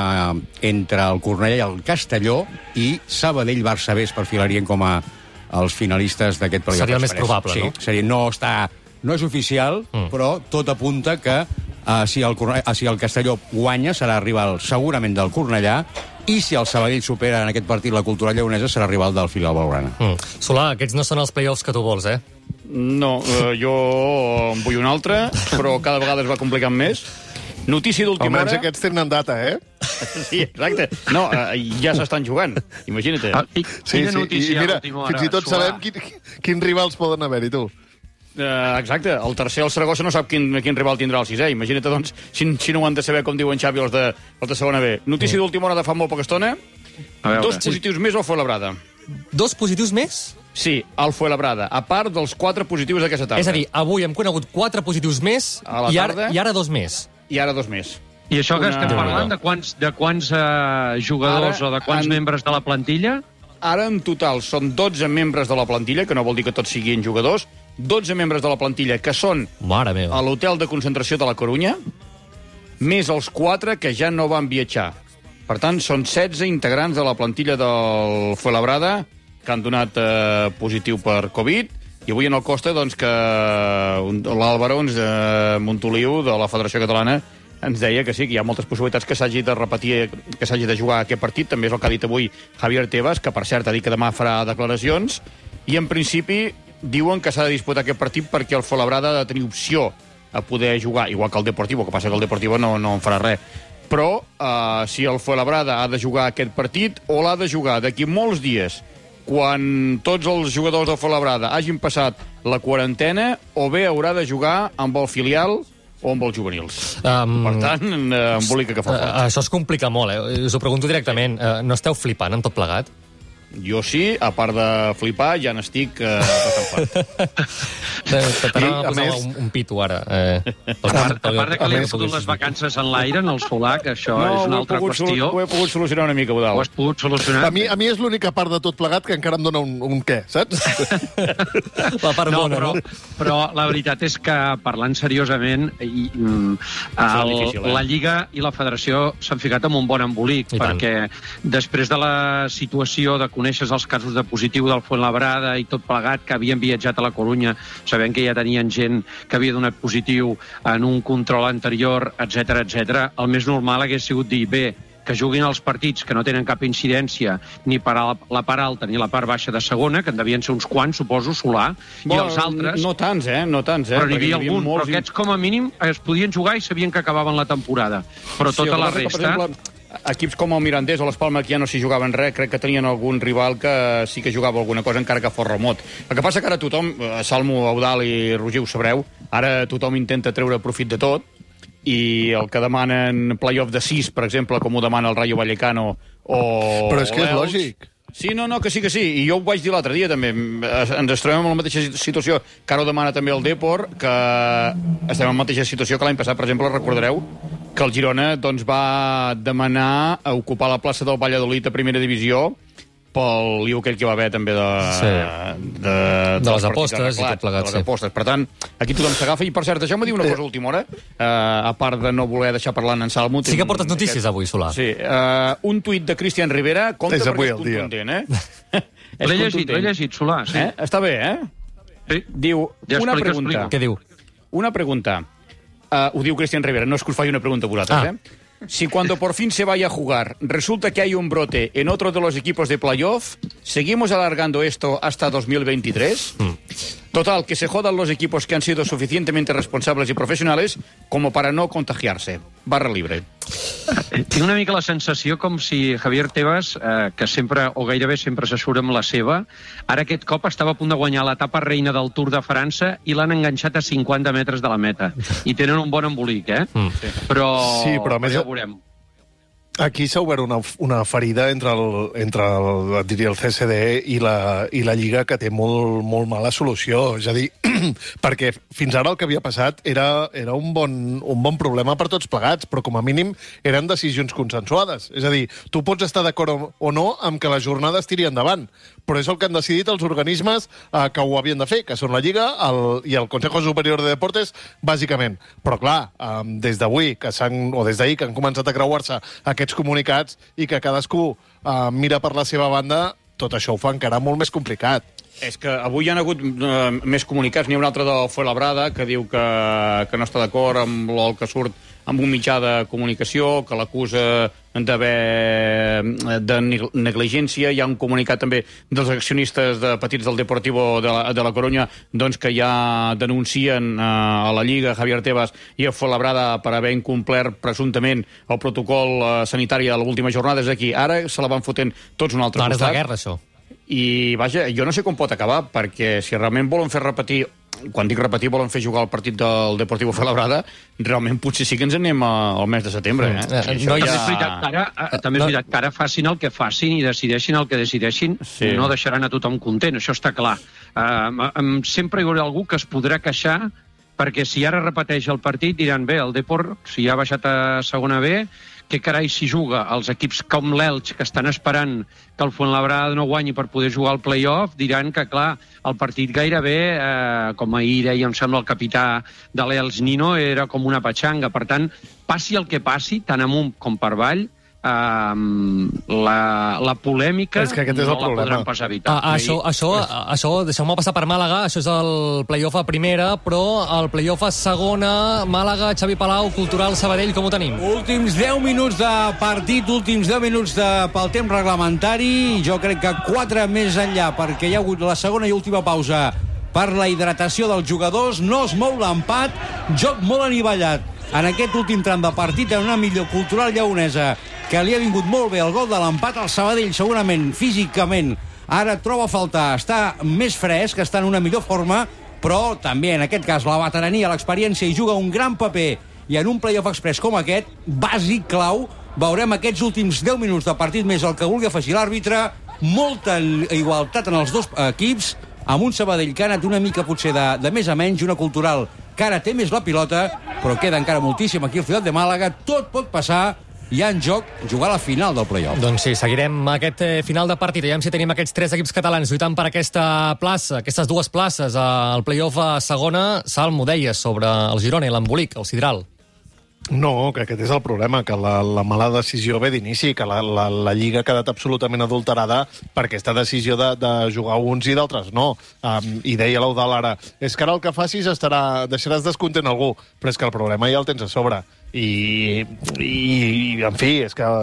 entre el Cornellà i el Castelló, i Sabadell-Barça B es perfilarien com a els finalistes d'aquest play-off. Seria el més probable, no? Sí, no és oficial, però tot apunta que si el Castelló guanya serà rival segurament del Cornellà, i si el Sabadell supera en aquest partit la Cultural Lleonesa serà rival del filial blaugrana. Solà, aquests no són els play-offs que tu vols, No, jo en vull un altre, però cada vegada es va complicant més. Notícia d'última hora... Almenys aquests tenen data, Sí, exacte. No, ja s'estan jugant, imagina't. Quina notícia d'última hora? Fins i tot sabem quins rivals poden haver-hi, tu. Exacte, el tercer, el Saragossa, no sap quin rival tindrà el sisè. Imagina't, doncs, si no ho han de saber, com diuen Xavi, els de segona B. Notícia d'última hora de fa molt poca estona. 2 positius més al Fuenlabrada. 2 positius més? Sí, al Fuenlabrada, a part dels 4 positius d'aquesta tarda. És a dir, avui hem conegut 4 positius més i ara 2 més. I ara 2 més. I això que estem parlant de quants jugadors o de quants membres de la plantilla? Ara, en total, són 12 membres de la plantilla, que no vol dir que tots siguin jugadors, 12 membres de la plantilla que són a l'hotel de concentració de la Corunya, més els 4 que ja no van viatjar. Per tant, són 16 integrants de la plantilla del Fuenlabrada que han donat positiu per Covid, i avui en el Costa, doncs, que l'Àlvaro Montoliu, de la Federació Catalana, ens deia que sí, que hi ha moltes possibilitats que s'hagi de repetir, que s'hagi de jugar aquest partit. També és el que ha dit avui Javier Tebas, que per cert ha dit que demà farà declaracions, i en principi diuen que s'ha de disputar aquest partit perquè el Fuenlabrada ha de tenir opció a poder jugar, igual que el Deportivo, que passa que el Deportivo no en farà res. Però si el Fuenlabrada ha de jugar aquest partit, o l'ha de jugar d'aquí molts dies, quan tots els jugadors del Fuenlabrada hagin passat la quarantena, o bé haurà de jugar amb el filial o amb els juvenils. Per tant, embolica que fa fort. Això es complica molt, us ho pregunto directament. No esteu flipant amb tot plegat? Jo sí, a part de flipar, ja n'estic tot T'anava a posar un pito, ara. A part que li han fotut les vacances en l'aire, en el solar, que això és una altra qüestió. Ho he pogut solucionar una mica, Budal. Ho has pogut solucionar? A mi és l'única part de tot plegat que encara em dona un què, saps? La part bona, no? Però la veritat és que, parlant seriosament, la Lliga i la Federació s'han ficat en un bon embolic, perquè després de la situació de coneixes els casos de positiu del Fuenlabrada i tot plegat, que havien viatjat a la Corunya, sabent que ja tenien gent que havia donat positiu en un control anterior, etc, el més normal hagués sigut dir, bé, que juguin els partits que no tenen cap incidència ni per a la part alta ni la part baixa de segona, que en devien ser uns quants, suposo, Solà, i els altres... No tants, No tants, Però n'hi havia algun, però aquests, com a mínim, es podien jugar i sabien que acabaven la temporada. Però tota la resta... Equips com el Mirandés o l'Espalma, que ja no s'hi jugaven res, crec que tenien algun rival que sí que jugava alguna cosa, encara que fos remot. El que passa que ara tothom, Salmo, Eudal i Roger, ho sabreu, ara tothom intenta treure profit de tot, i el que demanen playoff de 6, per exemple, com ho demana el Rayo Vallecano o... Però és que és lògic. Sí, que sí. I jo ho vaig dir l'altre dia, també. Ens trobem en la mateixa situació que ara ho demana també el Depor, que estem en la mateixa situació que l'any passat, per exemple, recordareu que el Girona doncs, va demanar a ocupar la plaça del Valladolid a primera divisió pel lío aquell que va haver també de les apostes i tot plegat. Per tant, aquí tothom s'agafa. I, per cert, deixeu-me dir una cosa a última hora, a part de no voler deixar parlant en Salmo. Sí que portes notícies avui, Solà. Sí. Un tuit de Cristian Rivera, compte perquè és contundent, L'he llegit, Solà. Està bé, Sí. Diu, una pregunta. Què diu? Una pregunta. Ho diu Cristian Rivera, no es que us faci una pregunta a vosaltres, Si cuando por fin se vaya a jugar resulta que hay un brote en otro de los equipos de playoff, ¿seguimos alargando esto hasta 2023? Total, que se jodan los equipos que han sido suficientemente responsables y profesionales como para no contagiarse. Barra libre. Tinc una mica la sensació com si Javier Tebas, que sempre, o gairebé sempre se surt amb la seva, ara aquest cop estava a punt de guanyar l'etapa reina del Tour de França i l'han enganxat a 50 metres de la meta. I tenen un bon embolic, Però més ja ho veurem. Aquí s'ha obert una ferida entre el CSD i la Lliga que té molt mala solució. És a dir, perquè fins ara el que havia passat era un bon problema per tots plegats, però com a mínim eren decisions consensuades. És a dir, tu pots estar d'acord o no amb que la jornada es tiri endavant, però és el que han decidit els organismes que ho havien de fer, que són la Lliga i el Consejo Superior de Deportes, bàsicament. Però clar, des d'avui, o des d'ahir, que han començat a creuar-se aquests comunicats i que cadascú mira per la seva banda, tot això ho fa encara molt més complicat. És que avui hi ha hagut més comunicats. N'hi ha un altre del Fuenlabrada que diu que no està d'acord amb el que surt amb un mitjà de comunicació, que l'acusa de negligència. Hi ha un comunicat també dels accionistes petits del Deportivo de la Corunya, doncs que ja denuncien a la Lliga, Javier Tebas i a Fuenlabrada per haver incomplert presumptament el protocol sanitari de l'última jornada. És aquí. Ara se la van fotent tots un altre costat. Ara és la guerra, això. I, vaja, jo no sé com pot acabar, perquè si realment volen fer repetir, quan dic repetir, volen fer jugar el partit del Deportivo Fuenlabrada, realment potser sí que ens anem al mes de setembre. També és veritat que ara facin el que facin i decideixin el que decideixin, no deixaran a tothom content, això està clar. Sempre hi haurà algú que es podrà queixar perquè si ara repeteix el partit diran, bé, el Depor, si ha baixat a segona B, què carai si juga els equips com l'Elx, que estan esperant que el Fuenlabrada no guanyi per poder jugar al play-off, diran que, clar, el partit gairebé, com ahir deia, em sembla, el capità de l'Elx Nino, era com una patxanga. Per tant, passi el que passi, tant amunt com per avall, la polèmica és que aquest és el no la podran pas evitar. Això, deixeu-me passar per Màlaga, això és el play-off a primera, però el play-off a segona, Màlaga, Xavi Palau, Cultural Sabadell, com ho tenim? Últims 10 minuts de partit, últims 10 minuts pel temps reglamentari, jo crec que 4 més enllà, perquè hi ha hagut la segona i última pausa per la hidratació dels jugadors, no es mou l'empat, joc molt anivellat en aquest últim tram de partit, en una millor Cultural lleonesa, que li ha vingut molt bé el gol de l'empat. Al Sabadell, segurament, físicament, ara troba a faltar, està més fresc, està en una millor forma, però també, en aquest cas, la veterania, l'experiència, hi juga un gran paper, i en un play-off express com aquest, bàsic, clau, veurem aquests últims 10 minuts de partit més el que vulgui afegir l'àrbitre, molta igualtat en els dos equips, amb un Sabadell que ha anat una mica potser de més a menys, una Cultural que ara té més la pilota, però queda encara moltíssim aquí al Ciutat de Màlaga, tot pot passar, hi ha en joc jugar a la final del play-off. Doncs sí, seguirem aquest final de partit. Aviam si tenim aquests 3 equips catalans lluitant per aquesta plaça, aquestes 2 places al play-off a segona. Salmo, deies sobre el Girona i l'embolic, el Sidral. No, que aquest és el problema, que la mala decisió ve d'inici, que la Lliga ha quedat absolutament adulterada per aquesta decisió de jugar uns i d'altres no. I deia l'Eudal ara, és que ara el que facis deixaràs descontent algú, però és que el problema ja el tens a sobre. I en fi, és que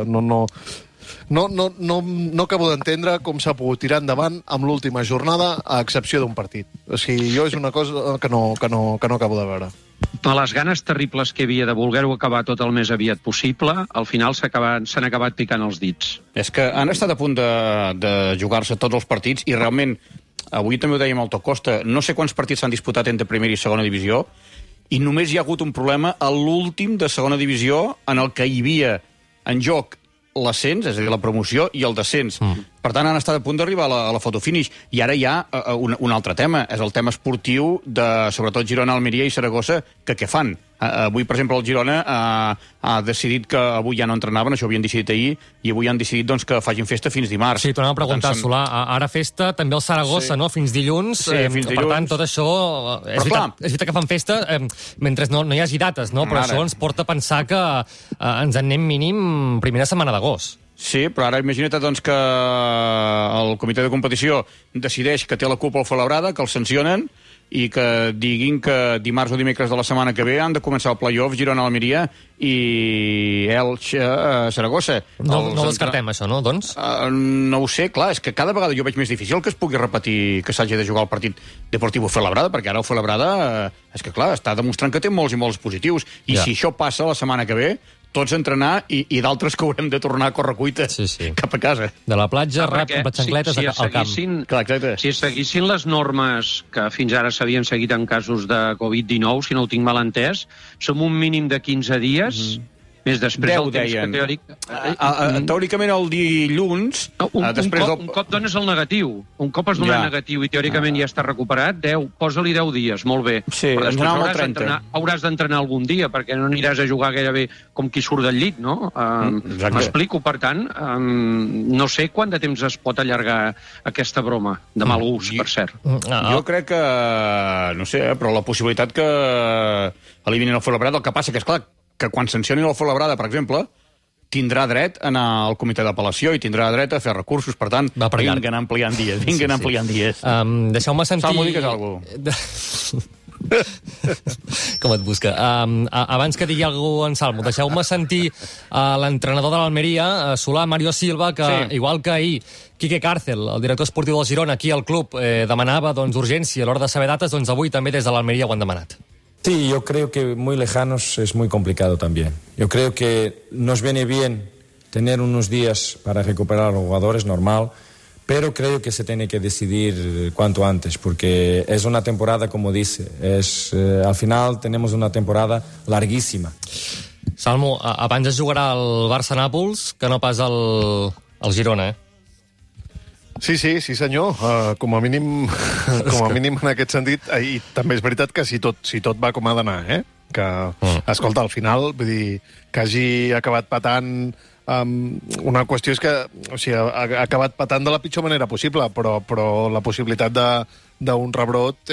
no acabo d'entendre com s'ha pogut tirar endavant amb l'última jornada, a excepció d'un partit. O sigui, jo és una cosa que no acabo de veure. Per les ganes terribles que hi havia de voler-ho acabar tot el més aviat possible, al final s'han acabat picant els dits. És que han estat a punt de jugar-se tots els partits i realment, avui també ho dèiem al Costa, no sé quants partits s'han disputat entre primera i segona divisió i només hi ha hagut un problema a l'últim de segona divisió en el que hi havia en joc l'ascens, és a dir, la promoció i el descens. Per tant, han estat a punt d'arribar a la fotofinish. I ara hi ha un altre tema, és el tema esportiu de, sobretot, Girona, Almeria i Saragossa, que què fan? Avui, per exemple, el Girona ha decidit que avui ja no entrenaven, això ho havien decidit ahir, i avui han decidit doncs, que facin festa fins dimarts. Sí, tornem a preguntar, Solà, ara festa també el Saragossa, sí. No? Fins dilluns. Sí, fins dilluns. Per tant, tot això... És veritat que fan festa mentre no hi hagi dates, no? Però això ens porta a pensar que ens en anem mínim primera setmana d'agost. Sí, però ara imagina't doncs, que el comitè de competició decideix que té la culpa al Fuenlabrada, que el sancionen, i que diguin que dimarts o dimecres de la setmana que ve han de començar el play-off Girona-Almeria i Elx-Saragossa. No descartem això, no, doncs? No ho sé, clar, és que cada vegada jo veig més difícil que es pugui repetir que s'hagi de jugar el partit Deportivo Fuenlabrada, perquè ara el Fuenlabrada, és que clar, està demostrant que té molts i molts positius, i si això passa la setmana que ve, tots a entrenar i d'altres que haurem de tornar a correcuita cap a casa. De la platja, ràpid, amb xancletes al camp. Si seguissin les normes que fins ara s'havien seguit en casos de Covid-19, si no ho tinc mal entès, som un mínim de 15 dies... Més després 10, deien. Teòricament el dilluns... Un cop dones el negatiu. Un cop has donat negatiu i teòricament ja està recuperat, 10, posa-li 10 dies, molt bé. Sí, però després hauràs d'entrenar algun dia, perquè no aniràs a jugar gairebé com qui surt del llit, no? M'explico, per tant, no sé quant de temps es pot allargar aquesta broma, de mal gust, per cert. Jo crec que, no sé, però la possibilitat que eliminin el Fuenlabrada, el que passa que, esclar, que quan sancionin el Fuenlabrada, per exemple, tindrà dret a anar al comitè d'apel·lació i tindrà dret a fer recursos. Per tant, vinguen ampliant dies. Deixeu-me sentir... Salmo, digues alguna cosa. Com et busca? Abans que digui alguna cosa en Salmo, deixeu-me sentir l'entrenador de l'Almeria, Solà, Mario Silva, que, igual que ahir, Quique Cárcel, el director esportiu del Girona, aquí al club, demanava urgència a l'hora de saber dates, doncs avui també des de l'Almeria ho han demanat. Sí, yo creo que muy lejanos es muy complicado también. Yo creo que nos viene bien tener unos días para recuperar a los jugadores, normal, pero creo que se tiene que decidir cuanto antes, porque es una temporada, como dice, al final tenemos una temporada larguísima. Salmo, abans es jugarà el Barça-Nàpols que no pas el Girona, Sí, senyor. Com a mínim en aquest sentit. I també és veritat que si tot va com ha d'anar, que, escolta, al final, vull dir, que hagi acabat patant... una qüestió és que ha acabat patant de la pitjor manera possible, però la possibilitat d'un rebrot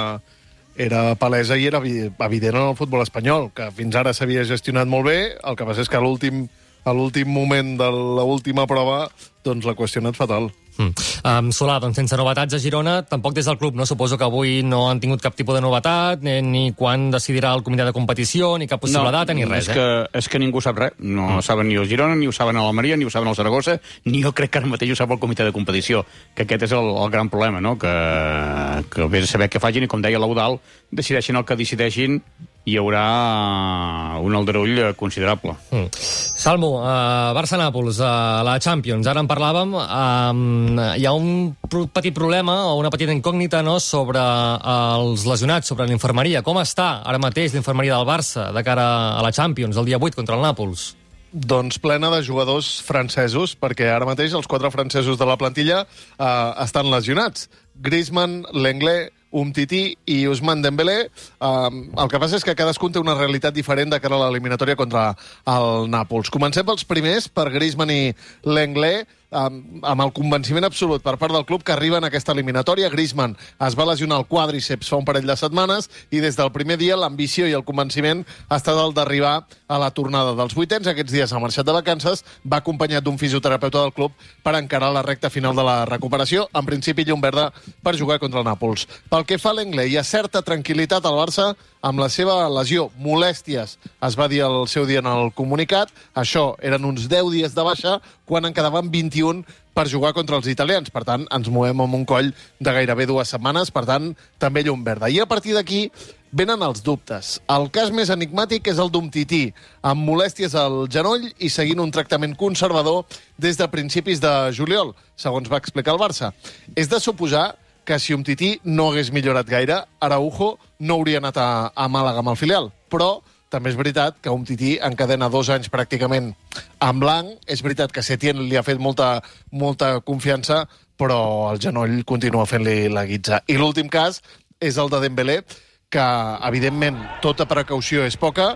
era palesa i era evident en el futbol espanyol, que fins ara s'havia gestionat molt bé, el que passa és que a l'últim moment de l'última prova, doncs la qüestió ha anat fatal. Solà, doncs sense novetats a Girona, tampoc des del club, no? Suposo que avui no han tingut cap tipus de novetat, ni quan decidirà el comitè de competició, ni cap possible data, ni res, és que ningú sap res. No saben ni el Girona, ni ho saben a l'Almeria, ni ho saben al Saragossa, ni jo crec que ara mateix ho sap el comitè de competició, que aquest és el gran problema, no? Que vés a saber què facin i, com deia l'Eudal, decideixin el que decideixin, hi haurà un aldarull considerable. Salmo, Barça-Nàpols, la Champions, ara en parlàvem, hi ha un petit problema o una petita incògnita, no?, sobre els lesionats, sobre l'infermeria. Com està ara mateix l'infermeria del Barça de cara a la Champions, el dia 8 contra el Nàpols? Doncs plena de jugadors francesos, perquè ara mateix els 4 francesos de la plantilla estan lesionats. Griezmann, Lenglet, Umtiti i Ousmane Dembélé. El que passa és que cadascun té una realitat diferent de cara a l'eliminatòria contra el Nàpols. Comencem pels primers, per Griezmann i Lenglet, amb el convenciment absolut per part del club que arriba en aquesta eliminatòria. Griezmann es va lesionar el quàdriceps fa un parell de setmanes i des del primer dia l'ambició i el convenciment ha estat el d'arribar a la tornada dels vuitens. Aquests dies ha marxat de vacances, va acompanyat d'un fisioterapeuta del club per encarar la recta final de la recuperació. En principi, llum verda per jugar contra el Nàpols. Pel que fa a Lenglet, hi ha certa tranquil·litat al Barça amb la seva lesió. Molèsties, es va dir el seu dia en el comunicat. Això eren uns 10 dies de baixa, quan en quedaven 21 per jugar contra els italians. Per tant, ens movem amb un coll de gairebé 2 setmanes, per tant, també llum verda. I a partir d'aquí venen els dubtes. El cas més enigmàtic és el d'Umtiti, amb molèsties al genoll i seguint un tractament conservador des de principis de juliol, segons va explicar el Barça. És de suposar que si Umtiti no hagués millorat gaire, Araujo no hauria anat a Màlaga amb el filial. Però també és veritat que Umtiti encadena 2 anys pràcticament en blanc. És veritat que Setién li ha fet molta confiança, però el genoll continua fent-li la guitza. I l'últim cas és el de Dembélé, que, evidentment, tota precaució és poca,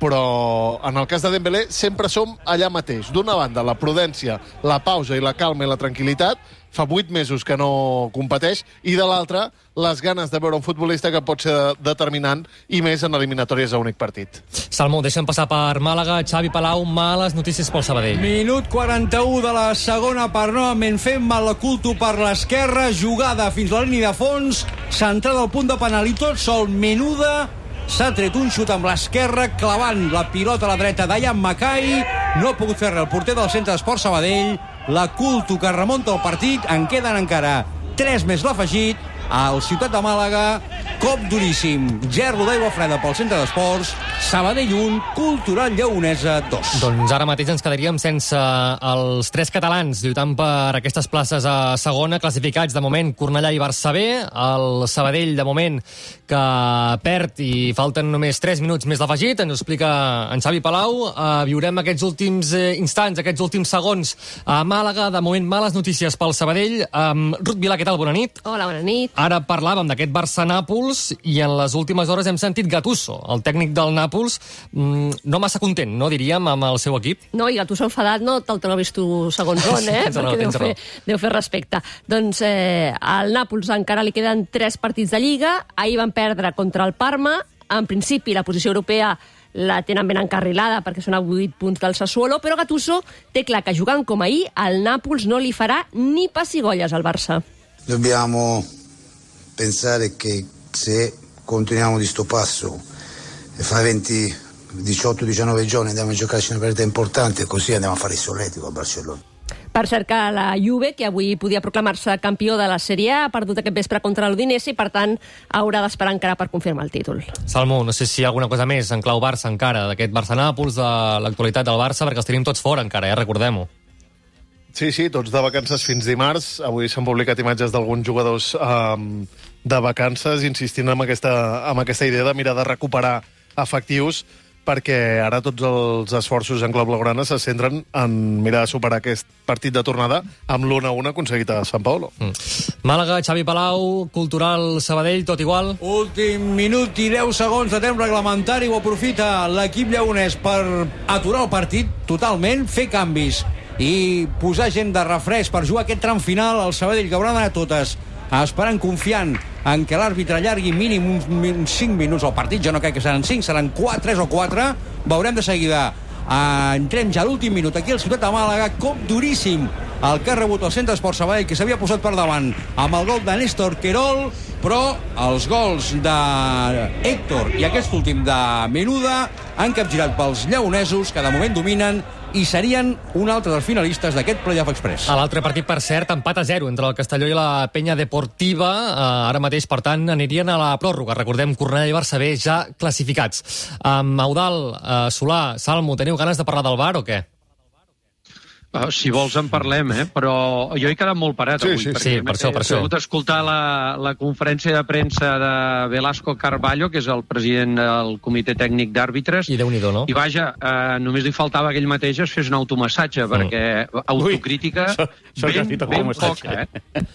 però en el cas de Dembélé sempre som allà mateix. D'una banda, la prudència, la pausa i la calma i la tranquil·litat. Fa 8 mesos que no competeix. I de l'altra, les ganes de veure un futbolista que pot ser determinant i més en eliminatòries a únic partit. Salmó, deixa'm passar per Màlaga. Xavi Palau, males notícies pel Sabadell. Minut 41 de la segona part, novament fent mal la culto per l'esquerra, jugada fins a la línia de fons, centrada al punt de penal i tot sol. Menuda s'ha tret un xut amb l'esquerra, clavant la pilota a la dreta d'Ayan Makai. No ha pogut fer-ne el porter del Centre d'Esport Sabadell. La culto que remunta el partit. En queden encara 3 més l'afegit. Al Ciutat de Màlaga, cop duríssim. Gerro d'aigua freda pel Centre d'Esports. Sabadell 1, Cultural Lleonesa 2. Doncs ara mateix ens quedaríem sense els 3 catalans lluitant per aquestes places a segona, classificats de moment Cornellà i Barça B. El Sabadell, de moment, que perd i falten només 3 minuts més d'afegit. Ens ho explica en Xavi Palau. Viurem aquests últims instants, aquests últims segons a Màlaga. De moment, males notícies pel Sabadell. Ruth Vilà, què tal? Bona nit. Hola, bona nit. Ara parlàvem d'aquest Barça-Nàpols i en les últimes hores hem sentit Gattuso, el tècnic del Nàpols, no massa content, no, diríem, amb el seu equip. No, i Gattuso enfadat no te'l l'ha vist tu segons on, perquè deu fer respecte. Doncs al Nàpols encara li queden 3 partits de Lliga. Ahir van perdre contra el Parma. En principi, la posició europea la tenen ben encarrilada perquè són a 8 punts del Sassuolo, però Gattuso té clar que jugant com ahir, el Nàpols no li farà ni pessigolles al Barça. Dobbiamo pensare che se continuiamo di sto passo e fra 18-19 giorni andiamo a giocarci una partita importante e così andiamo a fare il solletico a Barcellona. Per cert que la Juve, que avui podia proclamar-se campió de la Sèrie A, ha perdut aquest vespre contra l'Udinese i, per tant, haurà d'esperar encara per confirmar el títol. Salmo, no sé si hi ha alguna cosa més en clau Barça encara, d'aquest Barça-Nàpols, de l'actualitat del Barça, perquè els tenim tots fora encara, recordem-ho. Sí, tots de vacances fins dimarts. Avui s'han publicat imatges d'alguns jugadors de vacances, insistint en aquesta idea de mirar de recuperar efectius perquè ara tots els esforços en clau blaugrana se centren en mirar de superar aquest partit de tornada amb l'1-1 aconseguit a Sant Paolo. Màlaga, Xavi Palau, Cultural Sabadell, tot igual? Últim minut i 10 segons de temps reglamentari, ho aprofita l'equip lleonès per aturar el partit totalment, fer canvis i posar gent de refresc per jugar aquest tram final. El Sabadell que haurà d'anar totes esperant, confiant en que l'àrbitre allargui mínim uns 5 minuts al partit. Jo no crec que seran 5, seran 3 o 4. Veurem de seguida. Entrem ja a l'últim minut aquí al Ciutat de Màlaga. Cop duríssim el que ha rebut el Centre Esport Sabadell, que s'havia posat per davant amb el gol de Néstor Querol, però els gols d'Héctor i aquest últim de Menuda han capgirat pels lleonesos, que de moment dominen i serien un altre dels finalistes d'aquest Playoff Express. A l'altre partit, per cert, empat a 0 entre el Castelló i la Penya Deportiva. Ara mateix, per tant, anirien a la pròrroga. Recordem, Cornellà i Barça B ja classificats. Eudald, Solà, Salmo, teniu ganes de parlar del VAR o què? Si vols en parlem, però jo he quedat molt parat avui. Sí, per això. He pogut escoltar la conferència de premsa de Velasco Carballo, que és el president del comitè tècnic d'àrbitres. I Déu-n'hi-do, no? I vaja, només li faltava que ell mateix es fes un automassatge, perquè autocrítica ben poca,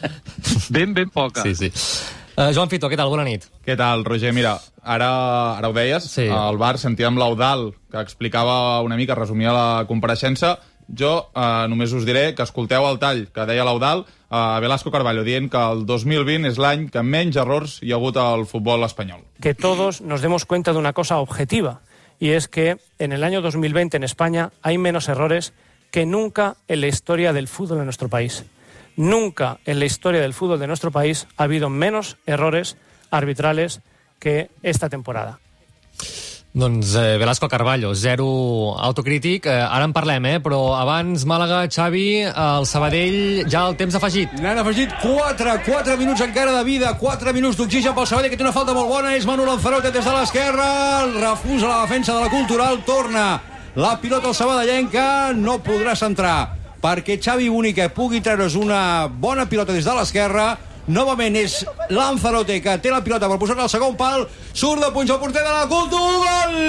Ben poca. Sí. Joan Fito, què tal? Bona nit. Què tal, Roger? Mira, ara ho deies, al bar sentíem l'Eudald, que explicava una mica, resumia la compareixença. Jo només us diré que escolteu el tall que deia l'Eudald a Velasco Carballo, dient que el 2020 és l'any que menys errors hi ha hagut al futbol espanyol. Que todos nos demos cuenta de una cosa objetiva, y es que en el año 2020 en España hay menos errores que nunca en la historia del fútbol de nuestro país. Nunca en la historia del fútbol de nuestro país ha habido menos errores arbitrales que esta temporada. Doncs Velasco Carballo, 0 autocrític. Ara en parlem, però abans Màlaga, Xavi, el Sabadell, ja el temps afegit. N'han afegit 4 minuts encara de vida, 4 minuts d'oxigen pel Sabadell, que té una falta molt bona. És Manu Lanzarote des de l'esquerra, el refús a la defensa de la Cultural, torna la pilota al sabadellenca, no podrà centrar perquè Xavi Bonica pugui treure's una bona pilota des de l'esquerra. Novament és Lanzarote que té la pilota per posar-la al segon pal, surt de punx al porter de la Cultu,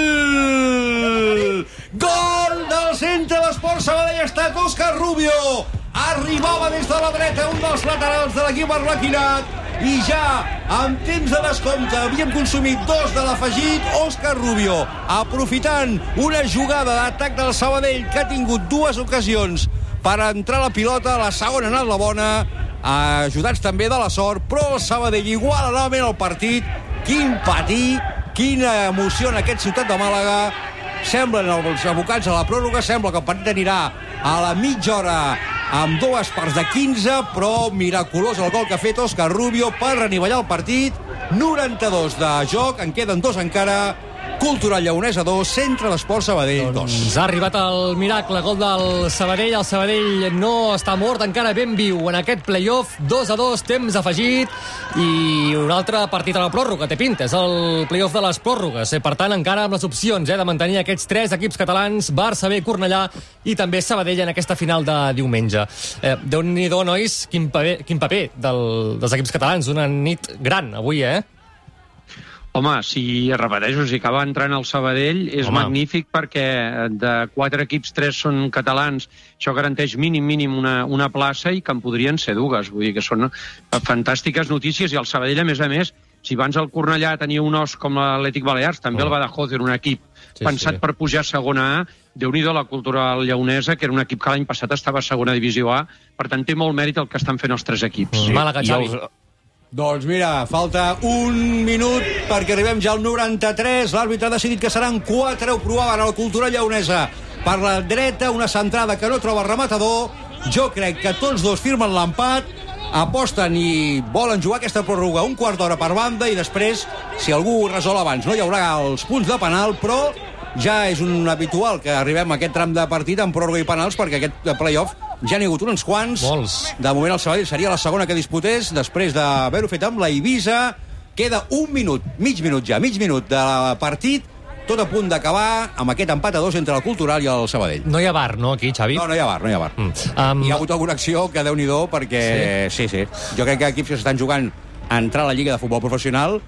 gol! Gol del Centre d'Esport Sabadell, ha estat Òscar Rubio, arribava des de la dreta un dels laterals de l'equip arlequinat i ja amb temps de descompte havíem consumit 2 de l'afegit. Òscar Rubio, aprofitant una jugada d'atac del Sabadell que ha tingut 2 ocasions per entrar la pilota, la segona ha anat la bona, ajudats també de la sort, però el Sabadell iguala novament el partit. Quin patí, quina emoció en aquest Ciutat de Màlaga. Semblen els abocats a la pròrroga, sembla que el partit anirà a la mitja hora amb 2 parts de 15, però miraculós el gol que ha fet Òscar Rubio per anivellar el partit. 92 de joc, en queden 2 encara. Cultural Lleonesa 2, Centre d'Esport Sabadell 2. Doncs ha arribat el miracle, gol del Sabadell. El Sabadell no està mort, encara ben viu en aquest play-off. 2-2, temps afegit, i un altre partit a la pròrroga. Té pinta, és el play-off de les pròrrogues. Per tant, encara amb les opcions de mantenir aquests 3 equips catalans, Barça B, Cornellà i també Sabadell en aquesta final de diumenge. Déu-n'hi-do, nois, quin paper dels equips catalans. Una nit gran avui, Home, si repeteixo, si acaba entrant el Sabadell és magnífic, perquè de 4 equips 3 són catalans. Això garanteix mínim una plaça, i que en podrien ser 2. Vull dir que són fantàstiques notícies. I el Sabadell, a més, si abans el Cornellà tenia un os com l'Atlètic Balears, també el Badajoz era un equip pensat per pujar a segona A. Déu-n'hi-do la Cultural Lleonesa, que era un equip que l'any passat estava a segona divisió A. Per tant, té molt mèrit el que estan fent els 3 equips. Màlaga, Xavi. Doncs mira, falta un minut perquè arribem ja al 93. L'àrbitre ha decidit que seran 4. Ho provaven a la Cultural Lleonesa per la dreta, una centrada que no troba rematador. Jo crec que tots 2 firmen l'empat, aposten i volen jugar aquesta pròrroga un quart d'hora per banda, i després, si algú resol abans, no hi haurà els punts de penal, però ja és un habitual que arribem a aquest tram de partit amb pròrroga i penals, perquè aquest play-off ja n'hi ha hagut uns quants. Molts. De moment el Sabadell seria la segona que disputés, després d'haver-ho fet amb la Eivissa. Queda un minut, mig minut de partit, tot a punt d'acabar amb aquest empat a 2 entre el Cultural i el Sabadell. No hi ha VAR, no, aquí, Xavi? No hi ha VAR. Hi ha hagut alguna acció que Déu-n'hi-do, perquè sí. Jo crec que equips que s'estan jugant a entrar a la Lliga de Futbol Professional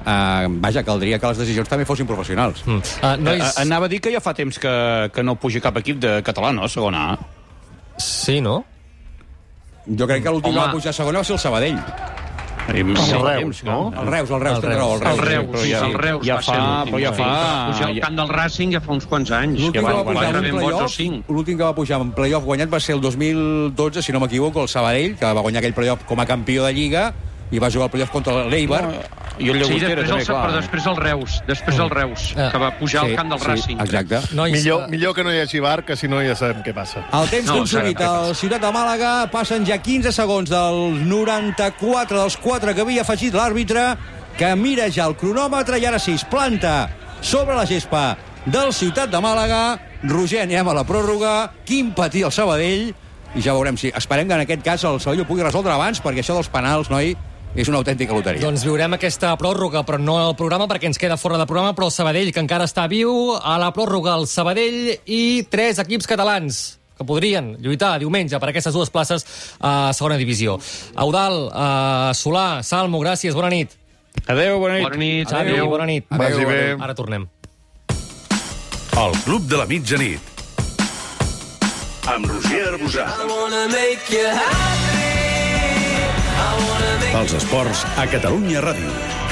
vaja, caldria que les decisions també fossin professionals. Anava a dir que ja fa temps que no puja cap equip de català, no? Segona A. Sí, no? Jo crec que l'últim que va pujar a segona va ser el Sabadell. El Reus, no? El Reus. El Reus ja fa... Pujar al camp del Racing ja fa uns quants anys. L'últim que va pujar en playoff guanyat va ser el 2012, si no m'equivoco, el Sabadell, que va guanyar aquell playoff com a campió de Lliga i va jugar el playoff contra l'Eibar. I el Llagostera també, clar. Però després el Reus, que va pujar al camp del Racing. Exacte. Millor que no hi hagi VAR, que si no ja sabem què passa. El temps consumit al Ciutat de Màlaga, passen ja 15 segons dels 94 dels 4 que havia afegit l'àrbitre, que mira ja el cronòmetre i ara sí, es planta sobre la gespa del Ciutat de Màlaga. Roger, anem a la pròrroga. Quin patí el Sabadell. I ja veurem si... Esperem que en aquest cas el Sabadell ho pugui resoldre abans, perquè això dels penals, noi, és una autèntica loteria. Doncs viurem aquesta pròrroga, però no al programa, perquè ens queda fora de programa, però el Sabadell, que encara està viu, a la pròrroga el Sabadell i 3 equips catalans que podrien lluitar diumenge per aquestes 2 places a segona divisió. Eudald, Solà, Salmo, gràcies, bona nit. Adéu, bona nit. Bona nit. Xavi, bona nit. Vagi bé. Ara tornem. El Club de la Mitjanit. Amb Roger Arbusà. Els esports a Catalunya Ràdio.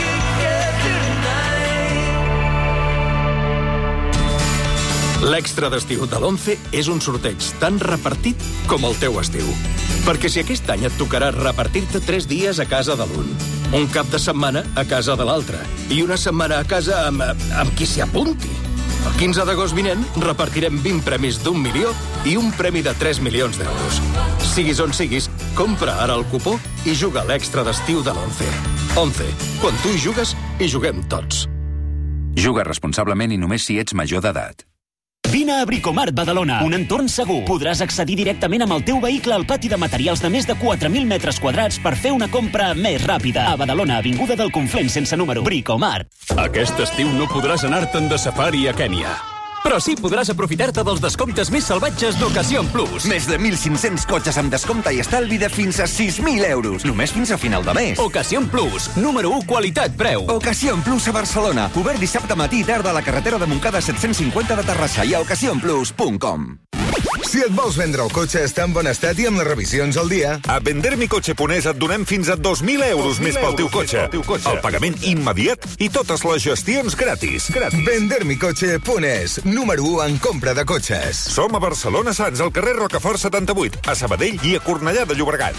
L'extra d'estiu de l'11 és un sorteig tan repartit com el teu estiu. Perquè si aquest any et tocarà repartir-te 3 dies a casa de l'un, un cap de setmana a casa de l'altre i una setmana a casa amb qui s'hi apunti. El 15 d'agost vinent repartirem 20 premis d'1 milió i un premi de 3 milions d'euros. Siguis on siguis, compra ara el cupó i juga a l'extra d'estiu de l'11. 11. Quan tu hi jugues, hi juguem tots. Juga responsablement i només si ets major d'edat. Vine a Bricomart Badalona, un entorn segur. Podràs accedir directament amb el teu vehicle al pati de materials de més de 4.000 metres quadrats per fer una compra més ràpida. A Badalona, avinguda del Conflent sense número. Bricomart. Aquest estiu no podràs anar-te'n de safari a Kènia. Però sí podràs aprofitar-te dels descomptes més salvatges d'Ocasión Plus. Més de 1.500 cotxes amb descompte i estalvi de fins a 6.000 euros. Només fins a final de mes. Ocasión Plus, número 1, qualitat-preu. Ocasión Plus a Barcelona. Obert dissabte matí i tarda a la carretera de Montcada 750 de Terrassa i a ocasionplus.com. Si et vols vendre el cotxe està en bon estat i amb les revisions al dia, a vendermicotxe.es et donem fins a 2.000 euros més pel teu cotxe. El pagament immediat i totes les gestions gratis. Vendermicotxe.es, número 1 en compra de cotxes. Som a Barcelona Sants, al carrer Rocafort 78, a Sabadell i a Cornellà de Llobregat.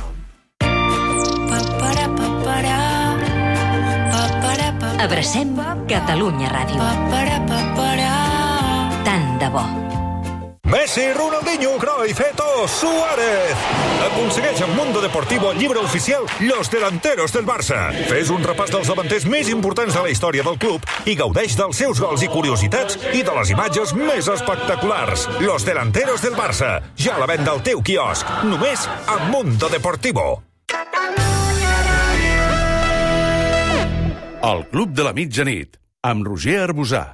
Abracem Catalunya Ràdio. Tant de bo. Messi, Ronaldinho, Cruyff, Eto'o, Suárez. Aconsegueix en Mundo Deportivo el llibre oficial Los Delanteros del Barça. Fes un repàs dels davanters més importants de la història del club i gaudeix dels seus gols i curiositats i de les imatges més espectaculars. Los Delanteros del Barça. Ja a la venda al teu quiosc. Només a Mundo Deportivo. El Club de la Mitjanit. Amb Roger Arbusà.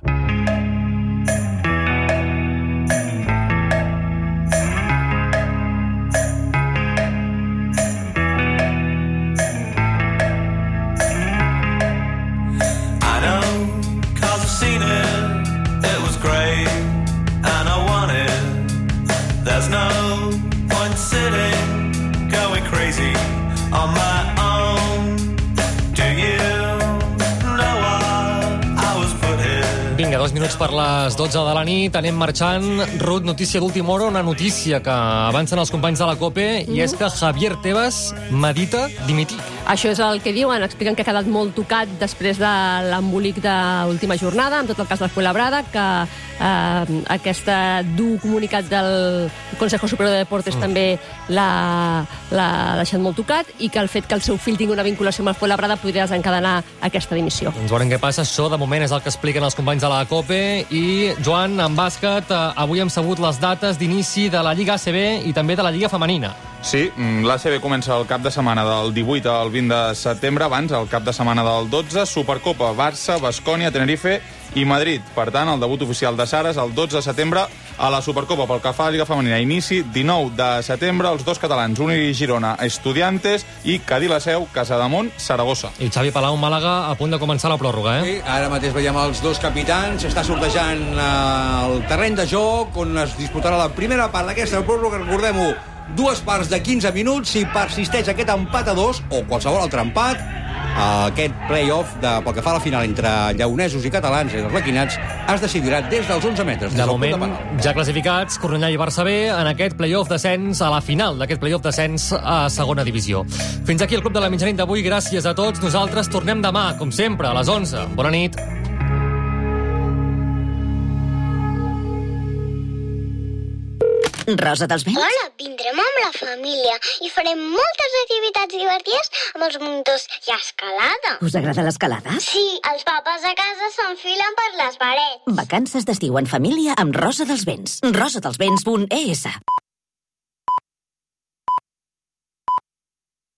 Vinga, 2 minuts per les 12 de la nit, anem marxant. Ruth, notícia d'última hora, una notícia que avancen els companys de la COPE, i és que Javier Tebas medita dimitir. Això és el que diuen, expliquen que ha quedat molt tocat després de l'embolic de l'última jornada, amb tot el cas de Fuenlabrada, que aquest dur comunicat del Consejo Superior de Deportes també l'ha deixat molt tocat, i que el fet que el seu fill tingui una vinculació amb el Fuenlabrada podria desencadenar aquesta dimissió. Doncs veurem què passa. Això, de moment, és el que expliquen els companys de la COPE. I, Joan, en bàsquet, avui hem sabut les dates d'inici de la Lliga ACB i també de la Lliga Femenina. Sí, l'ACB comença el cap de setmana del 18 al 20 de setembre, abans el cap de setmana del 12, Supercopa, Barça, Baskonia, Tenerife i Madrid. Per tant, el debut oficial de Sares el 12 de setembre A la Supercopa, pel que fa a Lliga Femenina, inici 19 de setembre, els dos catalans, Uni Girona, Estudiantes, i Cadí la Seu, Casademont, Saragossa. I Xavi Palau, Màlaga, a punt de començar la pròrroga, Sí, ara mateix veiem els dos capitans, s'està sortejant el terreny de joc, on es disputarà la primera part d'aquesta pròrroga, recordem-ho, 2 parts de 15 minuts. Si persisteix aquest empat a 2, o qualsevol altre empat, aquest play-off pel que fa a la final entre lleonesos i catalans i els arlequinats es decidirà des dels 11 metres. De moment, ja classificats, Cornellà i Barça B en aquest play-off descens, a la final d'aquest play-off descens a segona divisió. Fins aquí el Club de la Mitjanit d'avui. Gràcies a tots. Nosaltres tornem demà, com sempre, a les 11. Bona nit. Rosa dels Vents? Hola, vindrem amb la família i farem moltes activitats divertides amb els muntors i escalada. Us agrada l'escalada? Sí, els papes a casa s'enfilen per les parets. Vacances d'estiu en família amb Rosa dels Vents. rosadelsvents.es